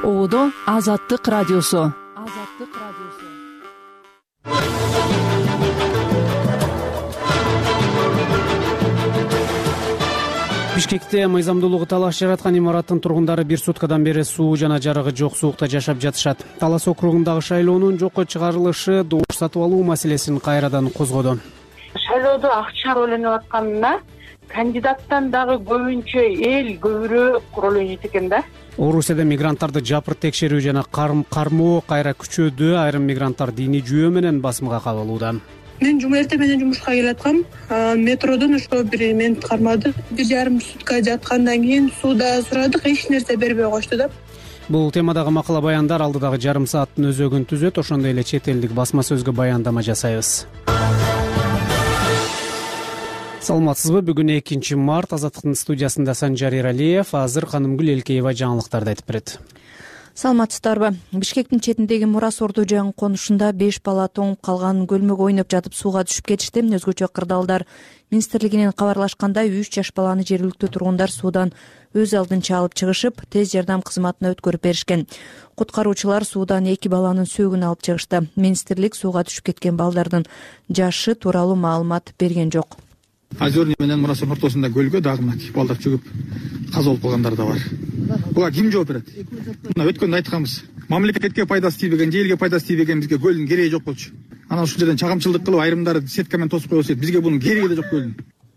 Оодо Азаттык радиосу. Бишкекте мыйзамдуулугу талаш жараткан имараттын тургундары бир суткадан бери суу жана жарыгы жок суукта жашап жатышат. Талас округундагы шайлоонун жокко чыгарылышы добуш сатып алуу маселесин кайрадан козгоду. Шайлоодо акча рөлөнүп атканына кандидаттан дагы көбүнчө эл көбүрөөк рөлөнөйт экен да. Орусияда мигранттарды жапырт текшерүү жана кармоо кайра күчөдү. Айрым мигранттар диний жүйө менен басымга кабылууда. Мен жума эртең менен жумушка келаткам. Метродон ошо бир мени кармады. 1,5 сутка жаткандан кийин сууда сурадык, эч нерсе бербей коюшту да. Бул темадагы макала баяндар алдыдагы жарым сааттын өзөгүн түзөт. Ошондой эле чет элдик басма сөзгө баяндама жасайбыз. Саламатсызбы? Бүгүн 2 март. Азаттыктын студиясында Санжар Эралиев, азыр Канымгүл Элкеева жаңылыктарды айтып берет. Саламатсыздарбы? Бишкектин четиндеги Мурас Орду жаңы конушунда 5 бала тоңуп калган, көлмөгө ойноп жатып сууга түшүп кетишти. Өзгөчө кырдаалдар министрлигинен кабарлашкандай 3 жаш баланы жергиликтүү тургундар суудан өз алдынча алып чыгышып, тез жардам кызматына өткөрүп беришкен. Куткаруучулар суудан 2 баланын сөөгүн алып чыгышты. Министрлик сууга түшүп кеткен балдардын жашы тууралуу маалымат берген жок. Озерный менен Мурастын ортосунда көлгө дагы балдар чыгып каза болуп калгандар да бар. Буга ким жооп берет? Мына өткөндө айтканбыз. Мамлекетке пайдасы тийбеген, элге пайдасы тийбеген бизге көлдүн кереги жок болчу. Анан ушул жерден чагымчылдык кылып, айрымдары сетка менен тосуп коюп, бизге бунун кереги да жок көлдүн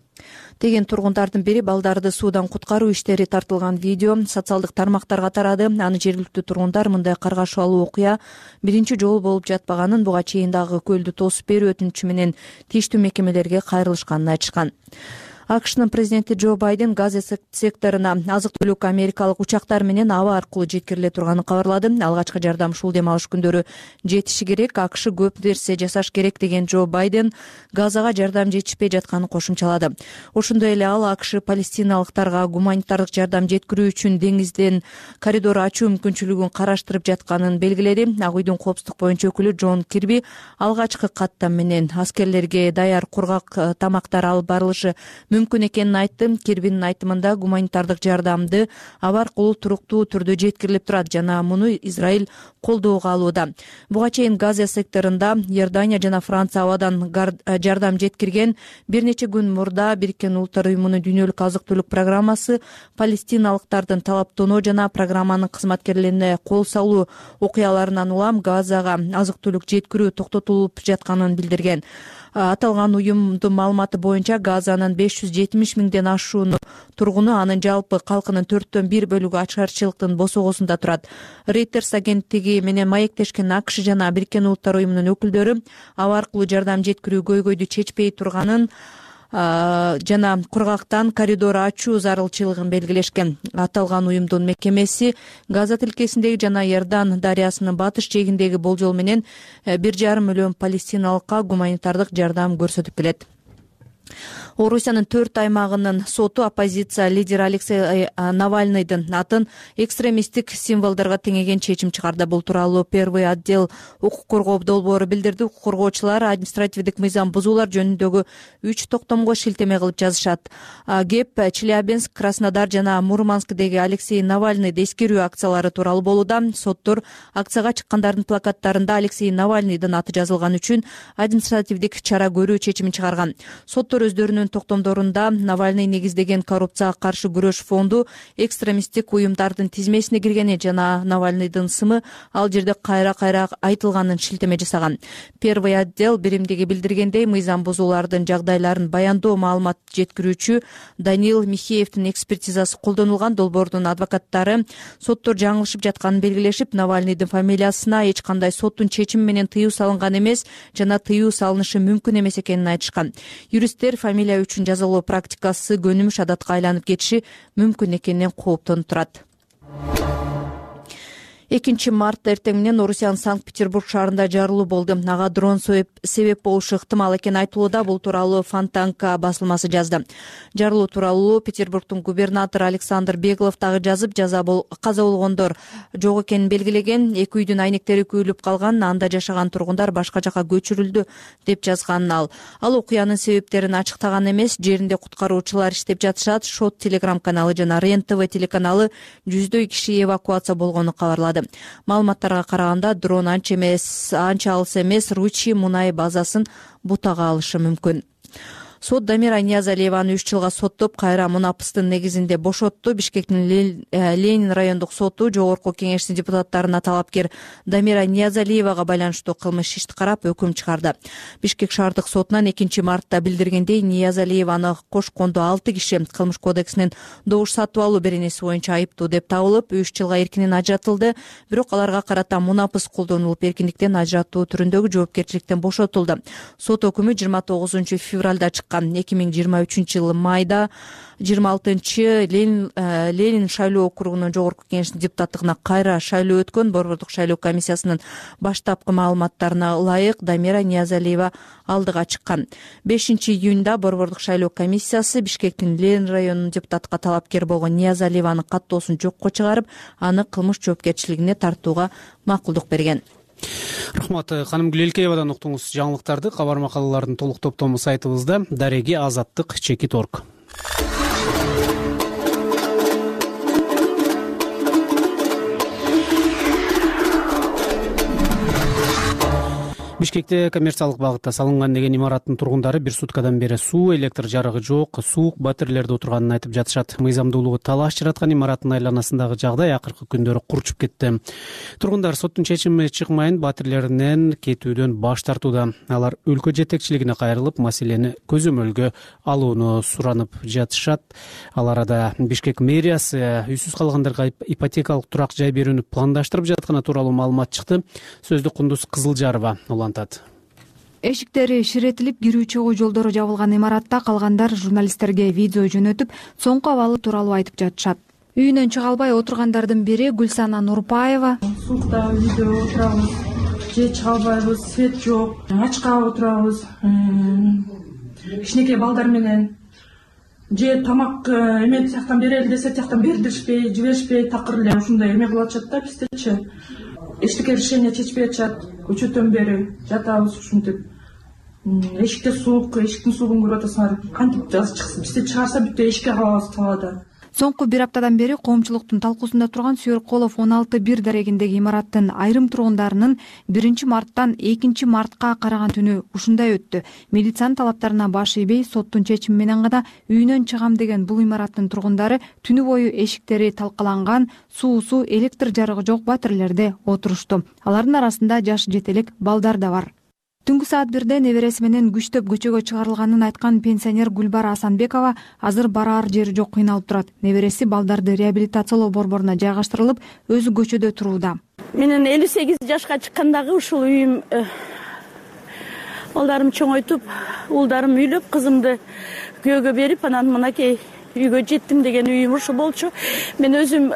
деген тургундардын бири балдарды суудан куткаруу иштери тартылган видео социалдык тармактарга тарады. Аны жергиликтүү тургундар мындай каргашалуу окуя биринчи жолу болуп жатпаганын, буга чейин дагы көлдү тосуп берүү өтүнүчү менен тийиштүү мекемелерге кайрылышканын айтышкан. АКШнын президенти Джо Байден Газа секторуна азык-түлүк америкалык учактар менен аба аркылуу жеткириле турганын кабарлады. Алгачкы жардам ушул дем алыш күндөрү жетиши керек, АКШ көп нерсе жасаш керек деген Джо Байден Газага жардам жетишпей жатканын кошумчалады. Ошондой эле ал АКШ палестиналыктарга гуманитардык жардам жеткирүү үчүн деңизден коридор ачуу мүмкүнчүлүгүн караштырып жатканын белгиледи. Ак үйдүн коопсуздук боюнча өкүлү Джон Кирби алгачкы каттам менен аскерлерге даяр кургак тамактар алып барылышы мүмкүн экенин айтты. Кирбинин айтымында гуманитардык жардамды аба аркылуу туруктуу түрдө жеткирилип турат жана муну Израиль колдоого алууда. Буга чейин Газа секторунда Иордания жана Франция абадан жардам жеткирген. Бир нече күн мурда Бириккен Улуттар уюмунун дүйнөлүк азык-түлүк программасы палестиналыктардын талаптоноо жана программанын кызматкерлерине кол салуу окуяларынан улам Газага азык-түлүк жеткирүү токтотулуп жатканын билдирген. Аталган уюмдун маалыматы боюнча Газанын 570 миңден ашуун тургуну, анын жалпы калкынын 4/1 бөлүгү ачарчылыктын босогосунда турат. Reuters агенттиги менен маектешкен АКШ жана Бириккен Улуттар уюмунун өкүлдөрү аба аркылуу жардам жеткирүү көйгөйдү чечпей турганын жана кургактан коридор ачуу зарылчылыгын белгилешкен. Аталган уюмдун мекемеси Газа тилкесиндеги жана Иордан дарыясынын батыш жээгиндеги болжол менен 1,5 миллион палестиналыкка гуманитардык жардам көрсөтүп келет. Орусиянын 4 аймагынын соту оппозиция лидери Алексей Навальныйдын атын экстремисттик символдорго теңеген чечим чыгарды. Бул тууралуу Первый отдел укук коргоо долбоору билдирди. Укук коргоочулар административдик мыйзам бузуулар жөнүндөгү 3 токтомго шилтеме кылып жазышат. Кеп Челябинск, Краснодар жана Мурманскдеги Алексей Навальныйды эскерүү акциялары тууралуу болууда. Соттор акцияга чыккандардын плакаттарында Алексей Навальныйдын аты жазылган үчүн административдик чара көрүү чечимин чыгарган. Соттор өздөрүнүн токтомдорунда Навальный негиздеген коррупцияга каршы күрөш фонду экстремисттик уюмдардын тизмесине киргени жана Навальныйдын сымы ал жерде кайра айтылганын шилтеме жасаган. Первый отдел биримдиги билдиргендей, мыйзам бузуулардын жагдайларын баяндоо маалымат жеткирүүчү Даниил Михеевдин экспертизасы колдонулган. Долбоордун адвокаттары соттор жаңылышып жатканын белгилешип, Навальныйдын фамилиясына эч кандай соттун чечими менен тыюу салынган эмес жана тыюу салынышы мүмкүн эмес экенин айтышкан. Юристтер фамилия үчүн жазалоо практикасы көнүмүш адатка айланып кетиши мүмкүн экенинен кооптонуп турат. 2 март эртең менен Орусиянын Санкт-Петербург шаарында жарылуу болду. Ага дрон себеп болушу ыктымал экени айтылууда. Бул тууралуу Фонтанка басылмасы жазды. Жарылуу тууралуу Петербургдун губернатору Александр Беглов дагы жазып, каза болгондор жок экенин белгилеген. 2 үйдүн айнектери күйүлүп калган, анда жашаган тургундар башка жака көчүрүлдү деп жазган ал. Ал окуянын себептерин ачыктаган эмес. Жеринде куткаруучулар иштеп жатышат. Шот телеграм каналы жана Рен ТВ телеканалы 100дөй киши эвакуация болгонун кабарлады. айтты. Маалыматтарга караганда дрон анча алыс эмес Ручи мунай базасын бутага алышы мүмкүн. Сот Дамира Ниязалиеваны 3 жылга соттоп, кайра мунапыстын негизинде бошотту. Бишкектин Ленин райондук соту жогорку кеңештин депутаттарына талапкер Дамира Ниязалиевага байланыштуу кылмыш ишти карап өкүм чыгарды. Бишкек шаардык сотунан 2 мартта билдиргендей, Ниязалиеваны кошкондо 6 киши кылмыш кодексинин добуш сатып алуу беренеси боюнча айыптуу деп табылып, 3 жылга эркинен ажыратылды. Бирок аларга карата мунапыс колдонулуп, эркиндиктен ажыратуу түрүндөгү жоопкерчиликтен бошотулду. Сот өкүмү 29 февралда чыккан. 2023 жылы майда 26 Ленин шайлоо округунун жогорку кеңештин депутаттыгына кайра шайлоо өткөн. Борбордук шайлоо комиссиясынын баштапкы маалыматтарына ылайык Дамира Ниязалиева алдыга чыккан. 5 июнда Борбордук шайлоо комиссиясы Бишкектин Ленин районунун депутатка талапкер болгон Ниязалиеванын каттоосун жокко чыгарып, аны кылмыш жоопкерчилигине тартууга макулдук берген. Рахмат. Ханым Гүлелкеевадан уктуңуз жаңылыктарды. Кабар макалалардын толук топтому сайтыбызда. Дареги Азаттык _. Бишкекте коммерциялык багытта салынган деген имараттын тургундары 1 суткадан бери суу, электр жарыгы жок, суук батирелерде отурганын айтып жатышат. Мыйзамдуулугу талаш жараткан имараттын айланасындагы жагдай акыркы күндөрү курчуп кетти. Тургундар соттун чечими чыкмайын батирлеринен кетүүдөн баш тартууда. Алар өлкө жетекчилигине кайрылып, маселени көзөмөлгө алууну суранып жатышат. Ал арада Бишкек мэриясы үйсүз калгандарга ипотекалык турак жай берүүнү пландаштырып жатканы тууралуу маалымат чыкты. Сөздү Кундуз Кызылжарова Эшиктери ширетилип, кирүүчү жолдору жабылган имаратта калгандар журналисттерге видео жөнөтүп, соңку абалы тууралуу айтып жатышат. Үйүнөн чыга албай отургандардын бири Гүлсана Нурпаева. Сукта үйдө отурабыз, же чыга албайбыз, свет жок, ачка отурабыз, кичинекей балдар менен. Же тамак эме тияктан берели десе, тияктан бердиришпей, жиберишпей, такыр эле ушундай эме кылып атышат да биздечи. Эчтеке решение чечпей атышат. Көчөтөн бери жатабыз ушинтип. Эшикте суук, эшиктин суугун көрүп атасыңар. Кантип бизди чыгарса бүтө эшикке калабыз талаада. Соңку 1 аптадан бери коомчулуктун талкуусунда турган Сүйөрколов 16-1 дарегиндеги имараттын айрым тургундарынын 1 марттан 2 мартка караган түнү ушундай өттү. Милициянын талаптарына баш ийбей, соттун чечими менен гана үйүнөн чыгам деген бул имараттын тургундары түнү бою эшиктери талкаланган, суусу, электр жарыгы жок батирелерде отурушту. Алардын арасында жаш жетелек балдар да бар. Түнкү саат 1-де небереси менен күчтөп көчөгө чыгарылганын айткан пенсионер Гүлбара Асанбекова азыр бараар жери жок, кыйналып турат. Небереси балдарды реабилитациялоо борборуна жайгаштырылып, өзү көчөдө турууда. Менин 58 жашка чыккандагы ушул үйүм, балдарым чоңойтуп, уулдарым үйлөп, кызымды күйөөгө берип, анан мынакей үйгө жеттим деген үйүм ушул болчу. Мен өзүм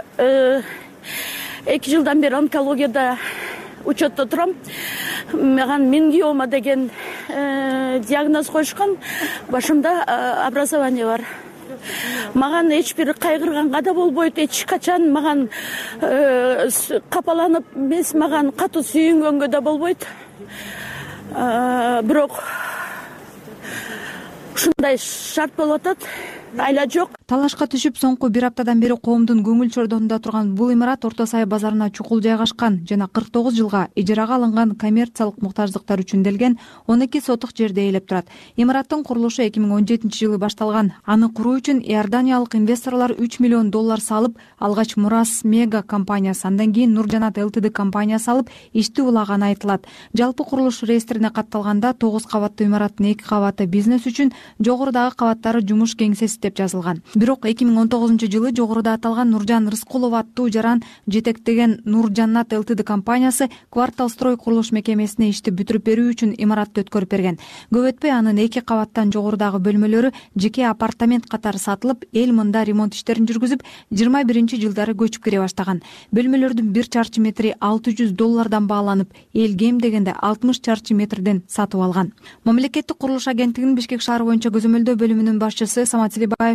2 жылдан бери онкологияда учетто турам. Маған мингиома деген диагноз коюшкан. Башымда образование бар. Маған эч бир кайгырганга да болбойт, эч качан маған капаланып эмес, маған катуу сүйүнгөнгө да болбойт. Бирок ушундай шарт болуп атат. Айла жок. Талашка түшүп, соңку 1 аптадан бери коомдун көңүл чордонунда турган бул имарат Орто Сай базарына чукул жайгашкан жана 49 жылга ижарага алынган коммерциялык муктаждыктар үчүн делген 12 сотук жерде ээлеп турат. Имараттын курулушу 2017 жылы башталган. Аны куруу үчүн иорданиялык инвесторлор $3 миллион салып, алгач Мурас Мега компаниясы, андан кийин Нуржанат ЛТД компаниясы алып, ишти улаганы айтылат. Жалпы курулуш реестрине катталганда 9 кабаттуу имараттын 2 кабаты бизнес үчүн, жогорудагы кабаттары жумуш кеңсеси деп жазылган. Бирок 2019 жылы жогоруда аталган Нуржан Рыскулов аттуу жаран жетектеген Нуржанат ЛТД компаниясы Квартал строй курулуш мекемесине ишти бүтүрүп берүү үчүн имаратты өткөрүп берген. Көп өтпөй анын 2 кабаттан жогорудагы бөлмөлөрү жеке апартамент катары сатылып, эл мында ремонт иштерин жүргүзүп, 21 жылдары көчүп кире баштаган. Бөлмөлөрдүн 1 чарчы метри $600 бааланып, эл кем дегенде 60 чарчы метрден сатып алган. Мамлекеттик курулуш агенттигинин Бишкек шаары боюнча көзөмөлдөө бөлүмүнүн башчысы Самат Селибаевдин айтымында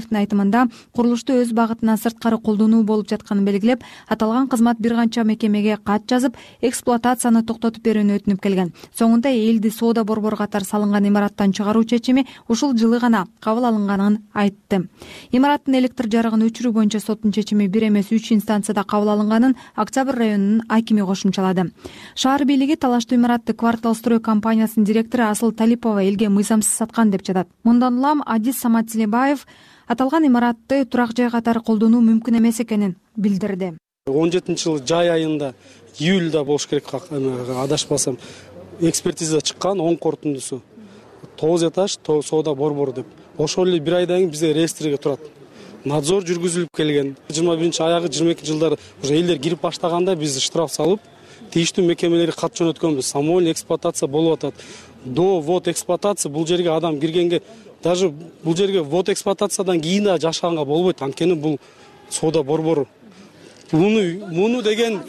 материалында курулушту өз багытынан сырткары колдонуу болуп жатканын белгилеп, аталган кызмат бир канча мекемеге кат жазып, эксплуатацияны токтотуп берүүнү өтүнүп келген. Соңунда элди соода борбору катары салынган имараттан чыгаруу чечими ушул жылы гана кабыл алынганын айтты. Имараттын электр жарыгын өчүрүү боюнча соттун чечими 1 эмес 3 инстанцияда кабыл алынганын Октябрь районунун акими кошумчалады. Шаар бийлиги талаштуу имаратты Квартал строй компаниясынын директору Асыл Талипова элге мыйзамсыз саткан деп жатат. Мындан улам Адис Саматилебаев аталган имаратты турак жай катары колдонуу мүмкүн эмес экенин билдирди. 17-жылы жай айында июльда болуш керек, адашпасам, экспертиза чыккан, оң корутундусу 9 этаж соода борбору деп. Ошол эле бир айдан кийин бизде реестрге турат. Надзор жүргүзүлүп келген. 21-аягы 22-жылдары уже элдер кирип баштаганда биз штраф салып, тийиштүү мекемелерге кат жөнөткөнбүз. Самоольный эксплуатация болуп атат. До ввод эксплуатация бул жерге адам киргенге, даже бул жерге ввод эксплуатациядан кийин да жашаганга болбойт. Анткени бул соода борбору. Муну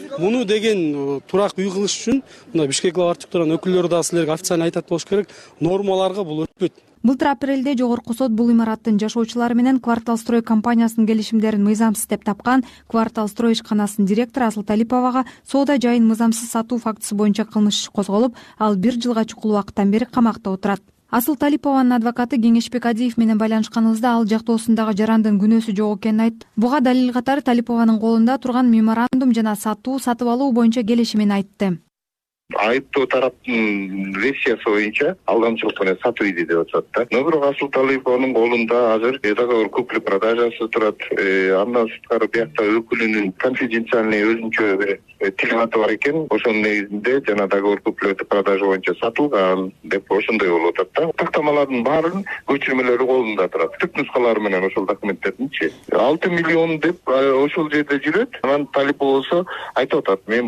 деген турак үй кылыш үчүн мына Бишкек Лавартиктуран өкүлдөрү да силерге официально айтат болуш керек. Нормаларга бул өтпөйт. Былтыр апрелде жогорку сот бул имараттын жашоочулары менен Квартал строй компаниясынын келишимдерин мыйзамсыз деп тапкан. Квартал строй ишканасынын директору Асыл Талиповага соода жайын мыйзамсыз сатуу фактысы боюнча кылмыш иш козголуп, ал 1 жылга чукул убакыттан бери камакта отурат. Асыл Талипованын адвокаты Кеңешбек Адиев менен байланышканыбызда ал жактоосундагы жарандын күнөөсү жок экенин айтты. Буга далил катары Талипованын колунда турган меморандум жана сатып алуу боюнча келишимин айтты. Айыптоо тараптын версиясы боюнча алдамчылык менен сатуу иди деп атат да. Бирок Асыл Талипованын колунда азыр договор купли-продажасы турат. Андан сырткары биякта өкүлүнүн конфиденциальный өзүнчө бир тилгаты бар экен. Ошонун негизинде жана договор купли-продажа боюнча сатылган деп ошондой болуп атат да. Тактамалардын баарын көчүрмөлөрү колунда турат. Түп нускалары менен ошол документтердинчи 6 миллион деп ошол жерде жүрөт. Анан Талипов болсо айтып атат, мен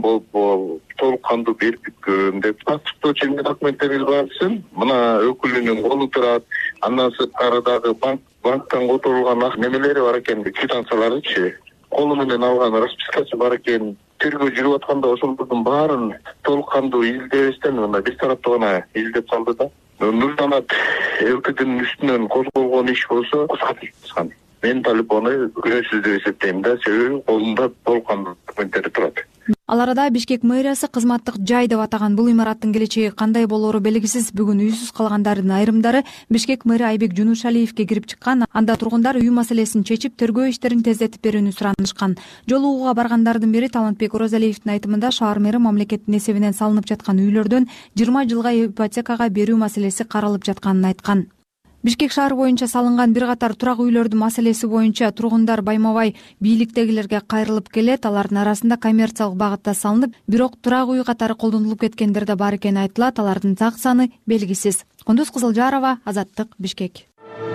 толук кандуу берип бүткөн деп. Паспорттоо документтерибиз барсын, мына өкүлүнүн колу турат. Андан сырткары дагы банктан которулган немелери бар экен, квитанцияларычы. Колу менен алган распискасы бар экен. Тергөө жүрүп атканда ошолордун баарын толук кандуу изилдебестен мына бир тараптуу гана изилдеп салды да. Нурданат өлкөдүн үстүнөн козголгон иш болсо сатылган. Мен Талиповну күнөөсүз деп эсептейм да, себеби колунда толук кандуу документтери турат. Ал арада Бишкек мэриясы кызматтык жай деп атаган бул имараттын келечеги кандай болоору белгисиз. Бүгүн үйсүз калгандардын айрымдары Бишкек мэри Айбек Жунушалиевке кирип чыккан. Анда тургундар үй маселесин чечип, төргөө иштерин тездетип берүүнү суранышкан. Жолугууга баргандардын бири Талантбек Розалиевдин айтымында шаар мэри мамлекеттин эсебинен салынып жаткан үйлөрдөн 20 жылга ипотекага берүү маселеси каралып жатканын айткан. Бишкек шаары боюнча салынган бир катар турак үйлөрдүн маселеси боюнча тургундар байма-бай бийликтегилерге кайрылып келет. Алардын арасында коммерциялык багытта салынып, бирок турак үй катары колдонулуп кеткендер да бар экени айтылат. Алардын так саны белгисиз. Кундуз Кызылжарова, Азаттык, Бишкек.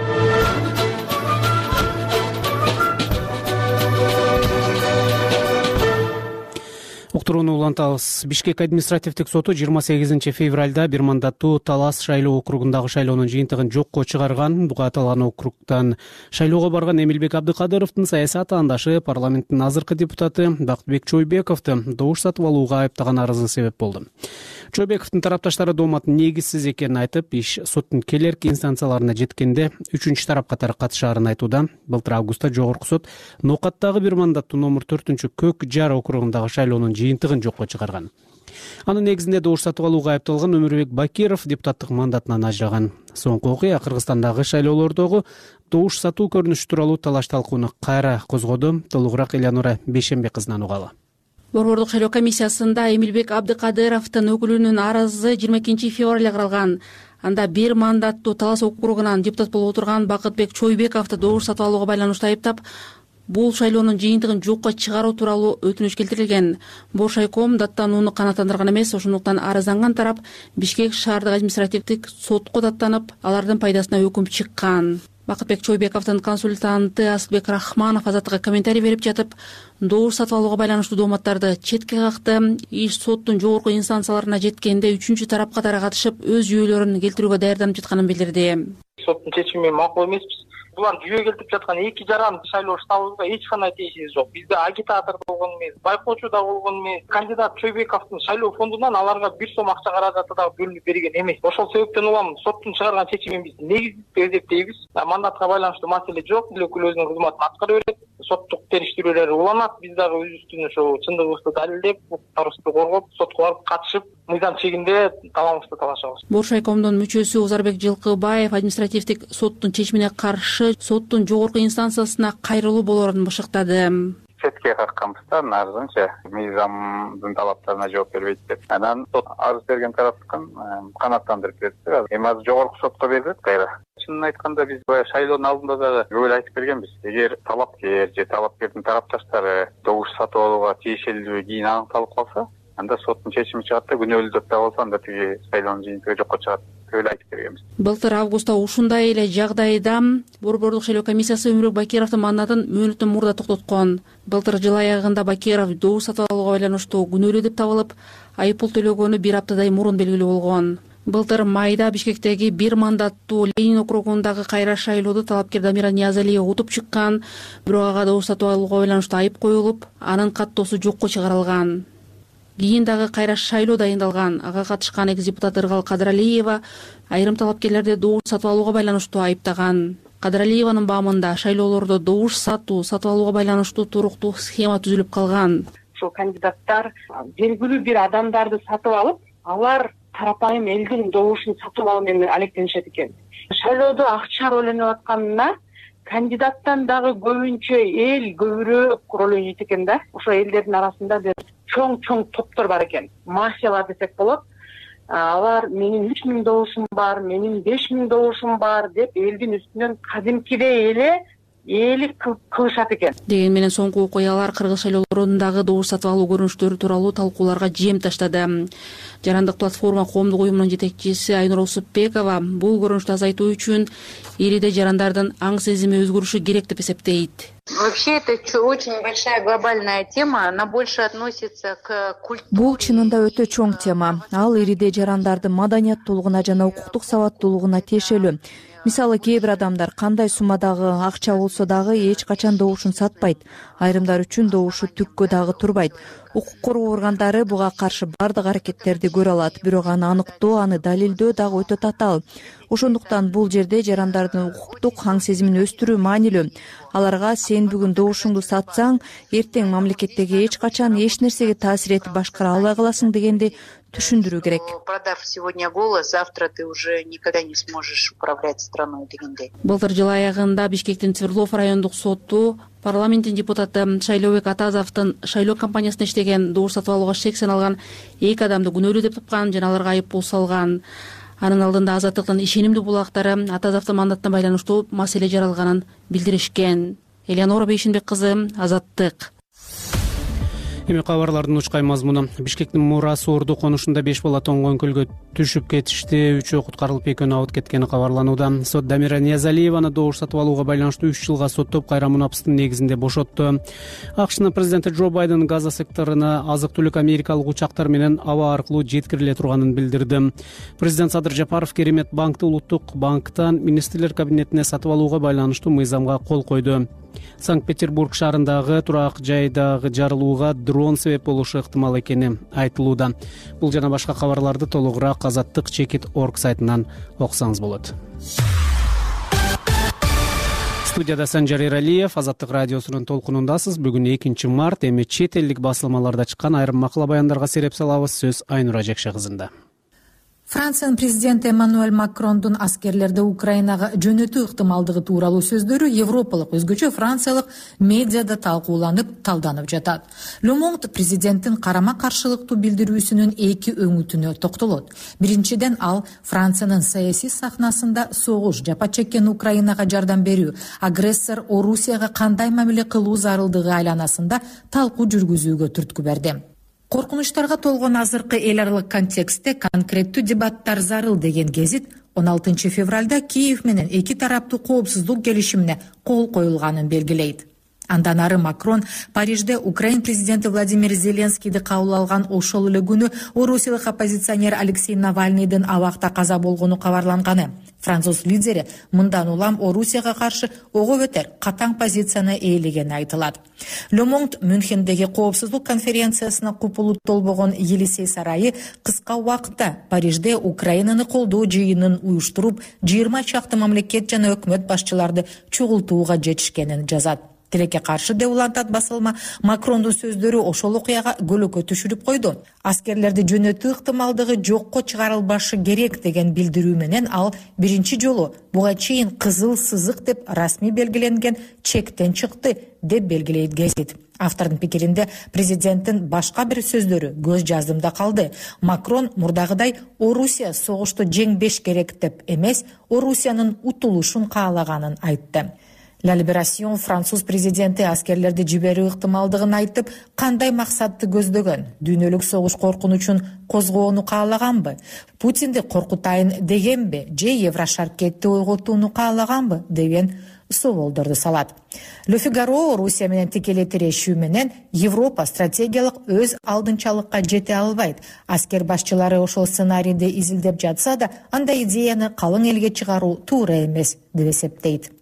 Уктурууну улантабыз. Бишкек административдик соту 28 февралда бир мандаттуу Талас шайлоо округундагы шайлоонун жыйынтыгын жокко чыгарган. Буга аталган округтан шайлоого барган Эмилбек Абдыкадыровдун саясий атаандашы парламенттин азыркы депутаты Бактыбек Чойбековду добуш сатып алууга айыптаган арызы себеп болду. Чойбековдун тарапташтары дооматтын негизсиз экенин айтып, иш соттун келерки инстанцияларына жеткенде 3-чү тарап катары катышаарын айтууда. Былтыр августта жогорку сот Нокаттагы бир мандаттуу номер 4-Көк Жар округундагы шайлоонун жыйынтыгын жокко чыгарган. Анын негизинде добуш сатып алууга айыпталган Өмүрбек Бакиров депутаттык мандатынан ажыраган. Соңку окуя Кыргызстандагы шайлоолордогу добуш сатуу көрүнүшү тууралуу талаш талкууну кайра козгоду. Толугураак Элянура Бейшембек кызынан угалы. Борбордук шайлоо комиссиясында Эмилбек Абдыкадыровдун өкүлүнүн арызы 22 февралда каралган. Анда бир мандаттуу Талас округунан депутат болуп отурган Бакытбек Чойбековду добуш сатып алууга байланыштуу айыптап, бул шайлоонун жыйынтыгын жокко чыгаруу тууралуу өтүнүч келтирилген. Боршайком даттанууну канааттандырган эмес, ошондуктан арызданган тарап Бишкек шаардык административдик сотко даттанып, алардын пайдасына өкүм чыккан. Бакытбек Чойбековдун консультанты Асылбек Рахманов Азаттыкка комментарий берип жатып, добуш сатып алууга байланыштуу дооматтарды четке какты. Иш соттун жогорку инстанцияларына жеткенде 3-чү тарап катары катышып, өз жүйөлөрүн келтирүүгө даярданып жатканын билдирди. Соттун чечими макул эмеспиз. Булар жүйө келтирип жаткан 2,5 шайлоо штабыбызга эч кандай тиешеси жок. Бизде агитатор болгон эмес, байкоочу да болгон эмес. Кандидат Чойбековдун шайлоо фондунан аларга 1 сом акча каражаты дагы бөлүнүп берилген эмес. Ошол себептен улам соттун чыгарган чечимин биз негиздүү деп эсептейбиз. Мандатка байланыштуу маселе жок, бул өкүл өзүнүн кызматын аткара берет. Соттук териштирүүлөр уланат. Биз дагы өзүбүздүн ошо чындыгыбызды далилдеп, укуктарыбызды коргоп, сотко барып катышып, мыйзам чегинде талабыбызды талашабыз. Бош райкомдун мүчөсү Озарбек Жылкыбаев административдик соттун чечимине каршы соттун жогорку инстанциясына кайрылуу болоорун бышыктады. Четке какканбызда арызынча мыйзамдын талаптарына жооп бербейт деп. Анан сот арыз берген тараптын канааттандырып берди. Эми азыр жогорку сотко берилет кайра. Чынын айтканда биз шайлоонун алдында дагы көп эле айтып келгенбиз. Эгер талапкер же талапкердин тарапташтары добуш сатып алууга тиешелүү кийин аныкталып калса, анда соттун чечими чыгат да күнөөлүү деп табылса, анда тиги шайлоонун жыйынтыгы жокко чыгат. Айтып бергенбиз. Былтыр августта ушундай эле жагдайда Борбордук шайлоо комиссиясы Өмүрбек Бакировдун мандатын мөөнөттөн мурда токтоткон. Былтыр жыл аягында Бакиров добуш сатып алууга байланыштуу күнөөлүү деп табылып, айыппул төлөгөнү 1 аптадай мурун белгилүү болгон. Былтыр майда Бишкектеги 1 мандаттуу Ленин округундагы кайра шайлоодо талапкер Дамира Ниязалиева утуп чыккан, бирок ага добуш сатып алууга байланыштуу айып коюлуп, анын каттоосу жокко чыгарылган. Кийин дагы кайра шайлоо дайындалган. Ага катышкан экс-депутат Ыргал Кадыралиева айрым талапкерлерди добуш сатып алууга байланыштуу айыптаган. Кадыралиеванын баамында шайлоолордо добуш сатып алууга байланыштуу туруктуу схема түзүлүп калган. Ошол кандидаттар белгилүү бир адамдарды сатып алып, алар тарапайым элдин добушун сатып алуу менен алектенишет экен. Шайлоодо акча рөлөнүп атканына кандидаттан дагы көбүнчө эл көбүрөөк роль ойнойт экен да. Ошо элдердин арасында бир чоң топтор бар экен. Мафиялар десек болот. Алар менин 3000 добушум бар, менин 5000 добушум бар деп элдин үстүнөн кадимкидей эле ээлик кылышат экен. Деген менен соңку окуялар кыргыз шайлоолорундагы добуш сатып алуу көрүнүштөрү тууралуу талкууларга жем таштады. Жарандык платформа коомдук уюмунун жетекчиси Айнур Осупбекова бул көрүнүштү азайтуу үчүн элиде жарандардын аң сезими өзгөрүшү керек деп эсептейт. Вообще это очень большая глобальная тема, она больше относится к культуре. Бул чынында өтө чоң тема. Ал ириде жарандардын маданияттуулугуна жана укуктук сабаттуулугуна тиешелүү. Мисалы, кээ бир адамдар кандай суммадагы акча болсо дагы эч качан добушун сатпайт. Айрымдар үчүн добушу түккө дагы турбайт. Укук коргоо органдары буга каршы бардык аракеттерди көрө алат, бирок аны аныктоо, аны далилдөө дагы өтө татаал. Ошондуктан бул жерде жарандардын укуктук аң сезимин өстүрүү маанилүү. Аларга сен бүгүн добушуңду сатсаң, эртең мамлекеттеги эч качан эч нерсеге таасир этип башкара албай каласың дегенди түшүндүрүү керек. Продав сегодня голос, завтра ты уже никогда не сможешь управлять страной дегендей. Былтыр жыл аягында Бишкектин Свердлов райондук соту парламенттин депутаты Шайлообек Атазовдун шайлоо кампаниясында иштеген добуш сатып алууга шек саналган 2 адамды күнөөлүү деп тапкан жана аларга айыппул салган. Анын алдында Азаттыктын ишенимдүү булактары Атазовдун мандатына байланыштуу маселе жаралганын билдиришкен. Элеонора Бейшинбек кызы, Азаттык. Эми кабарлардын учкай мазмуну. Бишкектин Мурас Орду конушунда 5 бала тоңгон көлгө түшүп кетишти. 3 куткарылып, 2 абыт кеткени кабарланууда. Сот Дамира Ниязалиеваны добуш сатып алууга байланыштуу 3 жылга соттоп, кайра мунапыстын негизинде бошотту. АКШнын президенти Джо Байден Газа секторуна азык-түлүк америкалык учактар менен аба аркылуу жеткириле турганын билдирди. Президент Садыр Жапаров Керемет банкты улуттук банктан министрлер кабинетине сатып алууга байланыштуу мыйзамга кол койду. Санкт-Петербург шаарындагы турак жайдагы жарылууга дрон себеп болушу ыктымал экени айтылууда. Бул жана башка кабарларды толугураак Азаттык.org сайтынан окусаңыз болот. Студияда Санжар Эралиев, Азаттык радиосунун толкунундасыз. Бүгүн 2 март, эми чет элдик басылмаларда чыккан айрым макала баяндарга сереп салабыз. Сөз Айнура Жекше кызында. Франциянын президенти Эммануэль Макрондун аскерлерди Украинага жөнөтүү ыктымалдыгы тууралуу сөздөрү европалык, өзгөчө франциялык медиада талкууланып, талданып жатат. Le Monde президенттин карама-каршылыктуу билдирүүсүнүн 2 өңүтүнө токтолот. Биринчиден, ал Франциянын саясий сахнасында согуш, жапа чеккен Украинага жардам берүү, агрессор Орусияга кандай мамиле кылуу зарылдыгы айланасында талкуу жүргүзүүгө түрткү берди. Коркунучтарга толгон азыркы эл аралык контекстте конкреттүү дебаттар зарыл деген гезит 16 февралда Киев менен 2 тараптуу коопсуздук келишимине кол коюлганын белгилейт. Андан ары Макрон Парижде Украин президенти Владимир Зеленскийди кабыл алган ошол эле күнү орусиялык оппозиционер Алексей Навальныйдын абакта каза болгону кабарланганы. Француз лидери мындан улам Орусияга каршы ого бетер катаң позицияны ээлегени айтылат. Le Monde Мюнхендеги коопсуздук конференциясына купулу толбогон Елисей сарайы кыска убакытта Парижде Украинаны колдоо жыйынын уюштуруп 20 чакты мамлекет жана өкмөт башчыларды чогултууга жетишкенин жазат. Тилекке каршы деп улантат басылма. Макрондун сөздөрү ошол окуяга көлөкө түшүрүп койду. Аскерлерди жөнөтүү ыктымалдыгы жокко чыгарылбашы керек деген билдирүү менен ал биринчи жолу буга чейин кызыл сызык деп расмий белгиленген чектен чыкты деп белгилейт гезит. Автордун пикиринде президенттин башка бир сөздөрү көз жаздымда калды. Макрон мурдагыдай Орусия согушта жеңбеш керек деп эмес, Орусиянын утулушун каалаганын айтты. La Libération француз президенти аскерлерди жиберүү ыктымалдыгын айтып, кандай максатты көздөгөн? Дүйнөлүк согуш коркунучун козгоону каалаганбы? Путинди коркутайын дегенби? Же Еврошаркетти ойготууну каалаганбы? Деген соолдорду салат. Le Figaro Орусия менен тикелей тирешүү менен Европа стратегиялык өз алдынчалыкка жете албайт. Аскер башчылары ошол сценарийди изилдеп жатса да, андай идеяны калың элге чыгаруу туура эмес деп эсептейт.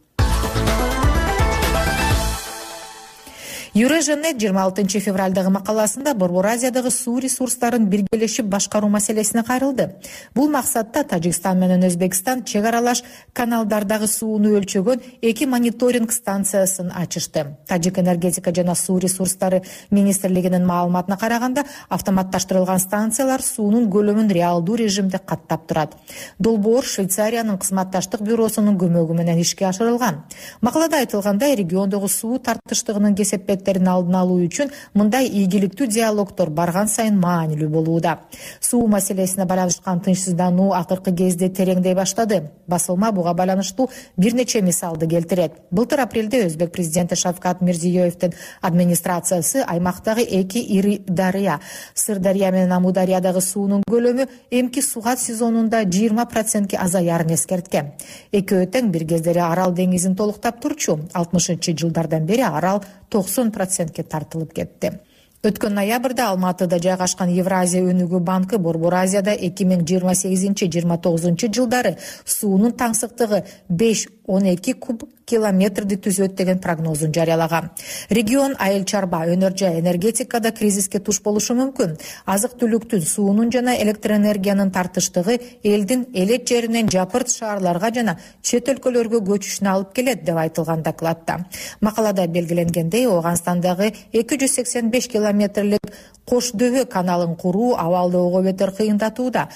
Юреженет 26 февралдагы макаласында Борбор Азиядагы суу ресурстарын биргелешип башкаруу маселесине кайрылды. Бул максатта Тажикстан менен Өзбекстан чек аралаш каналдардагы сууну өлчөгөн 2 мониторинг станциясын ачышты. Тажик энергетика жана суу ресурстары министрлигинин маалыматына караганда, автоматташтырылган станциялар суунун көлөмүн реалдуу режимде каттап турат. Долбоор Швейцариянын кызматташтык бюросунун көмөгү менен ишке ашырылган. Макалада айтылгандай, региондогу суу тартыштыгынын кесепеттерин алдын алуу үчүн мындай ийгиликтүү диалогдор барган сайын маанилүү болууда. Суу маселесине байланышкан тынчсыздануу акыркы кезде тереңдей баштады. Басылма буга байланыштуу бир нече мисалды келтирет. Былтыр апрелде Өзбек президенти Шавкат Мирзиёевдин администрациясы аймактагы 2 ири дарыя, Сырдария менен Амудариядагы суунун көлөмү эмки сугат сезонунда 20% азаярын эскерткен. Экөө тең бир кездери Арал деңизин толуктап турчу. 60-жылдардан бери Арал 90%ке тартылып кетти. Өткөн ноябрда Алматыда жайгашкан Евразия өнүгүү банкы Борбор Азияда 2028-29 жылдары суунун таңсыктыгы 5-12 куб километрди түзөт деген прогнозун жарыялаган. Регион айыл чарба, өнөр жай энергетикада кризиске туш болушу мүмкүн. Азык-түлүктүн, суунун жана электроэнергиянын тартыштыгы элдин элет жеринен жапырт шаарларга жана чет өлкөлөргө көчүшүнө алып келет деп айтылган докладта. Макалада белгиленгендей, Ооганстандагы 285 километрлик Кош дөбө каналын куруу абалды ого бетер кыйындатууда.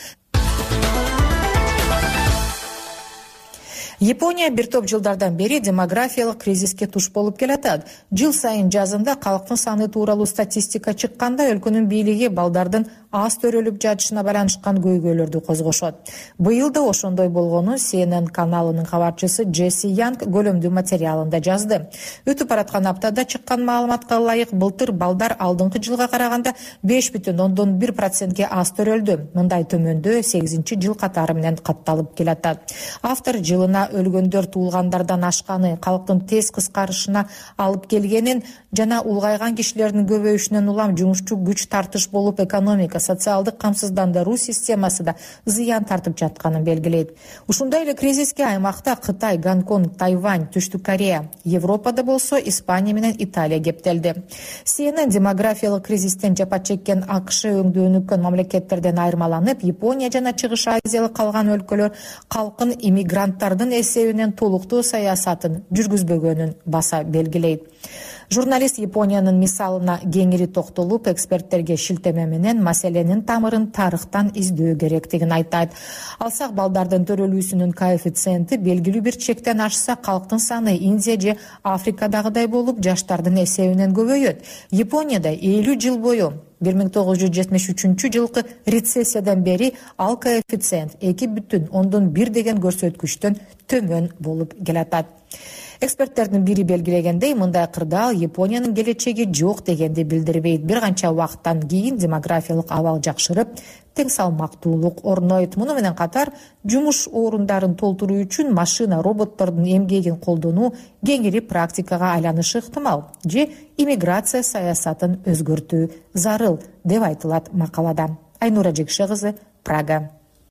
Япония бир топ жылдардан бери демографиялык кризиске туш болуп келатат. Жыл сайын жазында калктын саны тууралуу статистика чыкканда өлкөнүн бийлиги балдардын аз төрөлүп жатышына байланышкан көйгөйлөрдү козгошот. Быйыл да ошондой болгонун CNN каналынын кабарчысы Джесси Янг көлөмдүү материалында жазды. Өтүп бараткан аптада чыккан маалыматка ылайык, былтыр балдар алдыңкы жылга караганда 5,1%ке аз төрөлдү. Мындай төмөндөө 8-жыл катары менен катталып келатат. Автор жылына өлгөндөр туулгандардан ашканы, калктын тез кыскарышына алып келгенин жана улгайган кишилердин көбөйүшүнөн улам жумушчу күч тартыш болуп экономика, социалдык камсыздандыруу системасы да зыян тартып жатканын белгилейт. Ушундай эле кризиске аймакта Кытай, Гонконг, Тайвань, Түштүк Корея, Европада болсо Испания менен Италия кептелди. CNN демографиялык кризистен жапа чеккен АКШ өңдүү өнүккөн мамлекеттерден айырмаланып, Япония жана Чыгыш Азиялык калган өлкөлөр калкын иммигранттардын эсебинен толуктуу саясатын жүргүзбөгөнүн баса белгилейт. Журналист Япониянын мисалына кеңири токтолуп, эксперттерге шилтеме менен маселенин тамырын тарыхтан издөө керектигин айтат. Алсак балдардын төрөлүүсүнүн коэффициенти белгилүү бир чектен ашса, калктын саны Индия же Африкадагыдай болуп, жаштардын эсебинен көбөйөт. Японияда 50 жыл бою 1973 жылкы рецессиядан бери ал коэффициент 2,1 деген көрсөткүчтөн төмөн болуп келатат. Эксперттердин бири белгилегендей, мындай кырдаал Япониянын келечеги жок дегенди билдирбейт. Бир канча убакыттан кийин демографиялык абал жакшырып, тең салмактуулук орнойт. Муну менен катар жумуш орундарын толтуруу үчүн машина, роботтордун эмгегин колдонуу кеңири практикага айланышы ыктымал же иммиграция саясатын өзгөртүү зарыл деп айтылат макалада. Айнура Жекше кызы, Прага.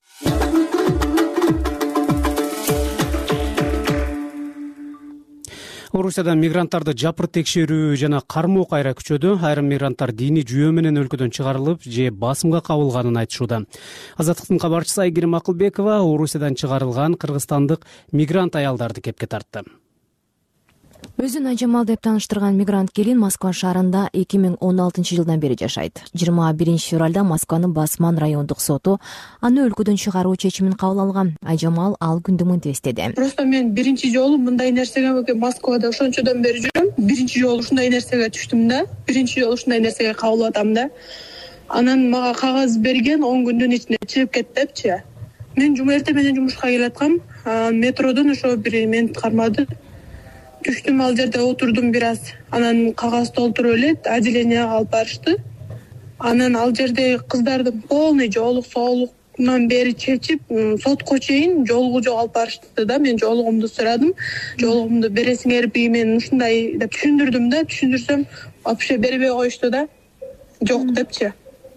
Орусияда мигранттарды жапыр текшерүү жана кармоо кайра күчөдү. Айрым мигранттар диний жүйө менен өлкөдөн чыгарылып же басымга кабылганын айтышууда. Азаттыктын кабарчысы Айгерим Акылбекова Орусиядан чыгарылган кыргызстандык мигрант аялдарды кепке тартты. Өзүн Айжамал деп тааныштырган мигрант келин Москва шаарында 2016 жылдан бери жашайт. 21 февралда Москванын Басман райондук соту аны өлкөдөн чыгаруу чечимин кабыл алган. Айжамал ал күндү мынтип эстеди. Просто мен биринчи жолу мындай нерсеге Москвада ошончодон бери жүрөм. Биринчи жолу ушундай нерсеге түштүм да. Биринчи жолу ушундай нерсеге кабыл атам да. Анан мага кагаз берген 10 күндүн ичинде чыгып кет депчи. Мен эртең менен жумушка келаткам. Метродон ошо бир мени кармады. Түштүм, ал жерде отурдум бир аз. Анан кагаз толтуруп эле отделенияга алып барышты. Анан ал жерде кыздардын полный жоолук соолугунан бери чечип, сотко чейин жоолугу жок алып барышты да. Мен жоолугумду сурадым. Жоолугумду бересиңерби, мен ушундай деп түшүндүрдүм да. Түшүндүрсөм, вообще бербей коюшту да. Жок депчи.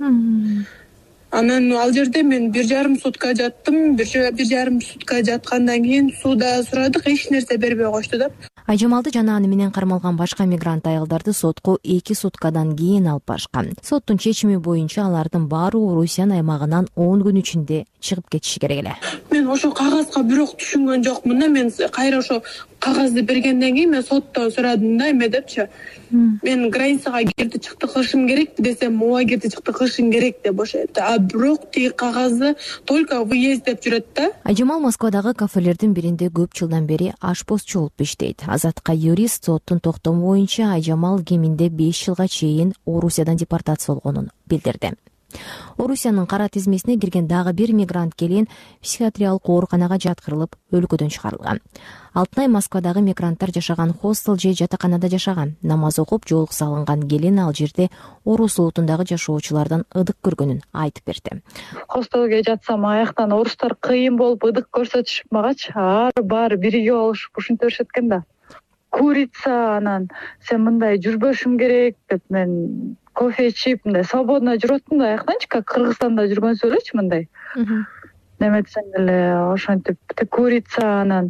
Анан ал жерде мен 1,5 сутка жаттым. 1,5 сутка жаткандан кийин сууда сурадык, эч нерсе бербей коюшту да. Айжамалды жана аны менен кармалган башка мигрант аялдарды сотко 2 суткадан кийин алып барышкан. Соттун чечими боюнча алардын баары Орусиянын аймагынан 10 күн ичинде чыгып кетиши керек эле. Мен ошо кагазга бирок түшүнгөн жокмун да. Мен кайра ошо кагазды бергенден кийин мен соттон сурадым да, эме депчи. Мен границага кирди чыкты кылышым керек десем, ооба кирди чыкты кылышым керек деп ошо айтты. А бирок тиги кагазды только выезд деп жүрөт да. Айжамал Москвадагы кафелердин биринде көп жылдан бери ашпозчу болуп иштейт. Азатка юрист соттун токтому боюнча Айжамал кеминде 5 жылга чейин Орусиядан депортация болгонун билдирди. Орусиянын кара тизмесине кирген дагы бир мигрант келин психиатриялык ооруканага жаткырылып, өлкөдөн чыгарылган. Алтынай Москвадагы мигранттар жашаган хостел же жатаканада жашаган. Намаз окуп жоолук салынган келин ал жерде орус улутундагы жашоочулардан ыдык көргөнүн айтып берди. Хостелге жатсам аяктан орустар кыйын болуп ыдык көрсөтүшүп магачы, баары бирге болушуп ушинтип беришеткен да. Курица, анан сен мындай жүрбөшүң керек деп мен кофе ичип, мындай свободно жүрөтүм да, аяктанчы как Кыргызстанда жүргөнсү элечи мындай. Неметсең эле ошентип курица, анан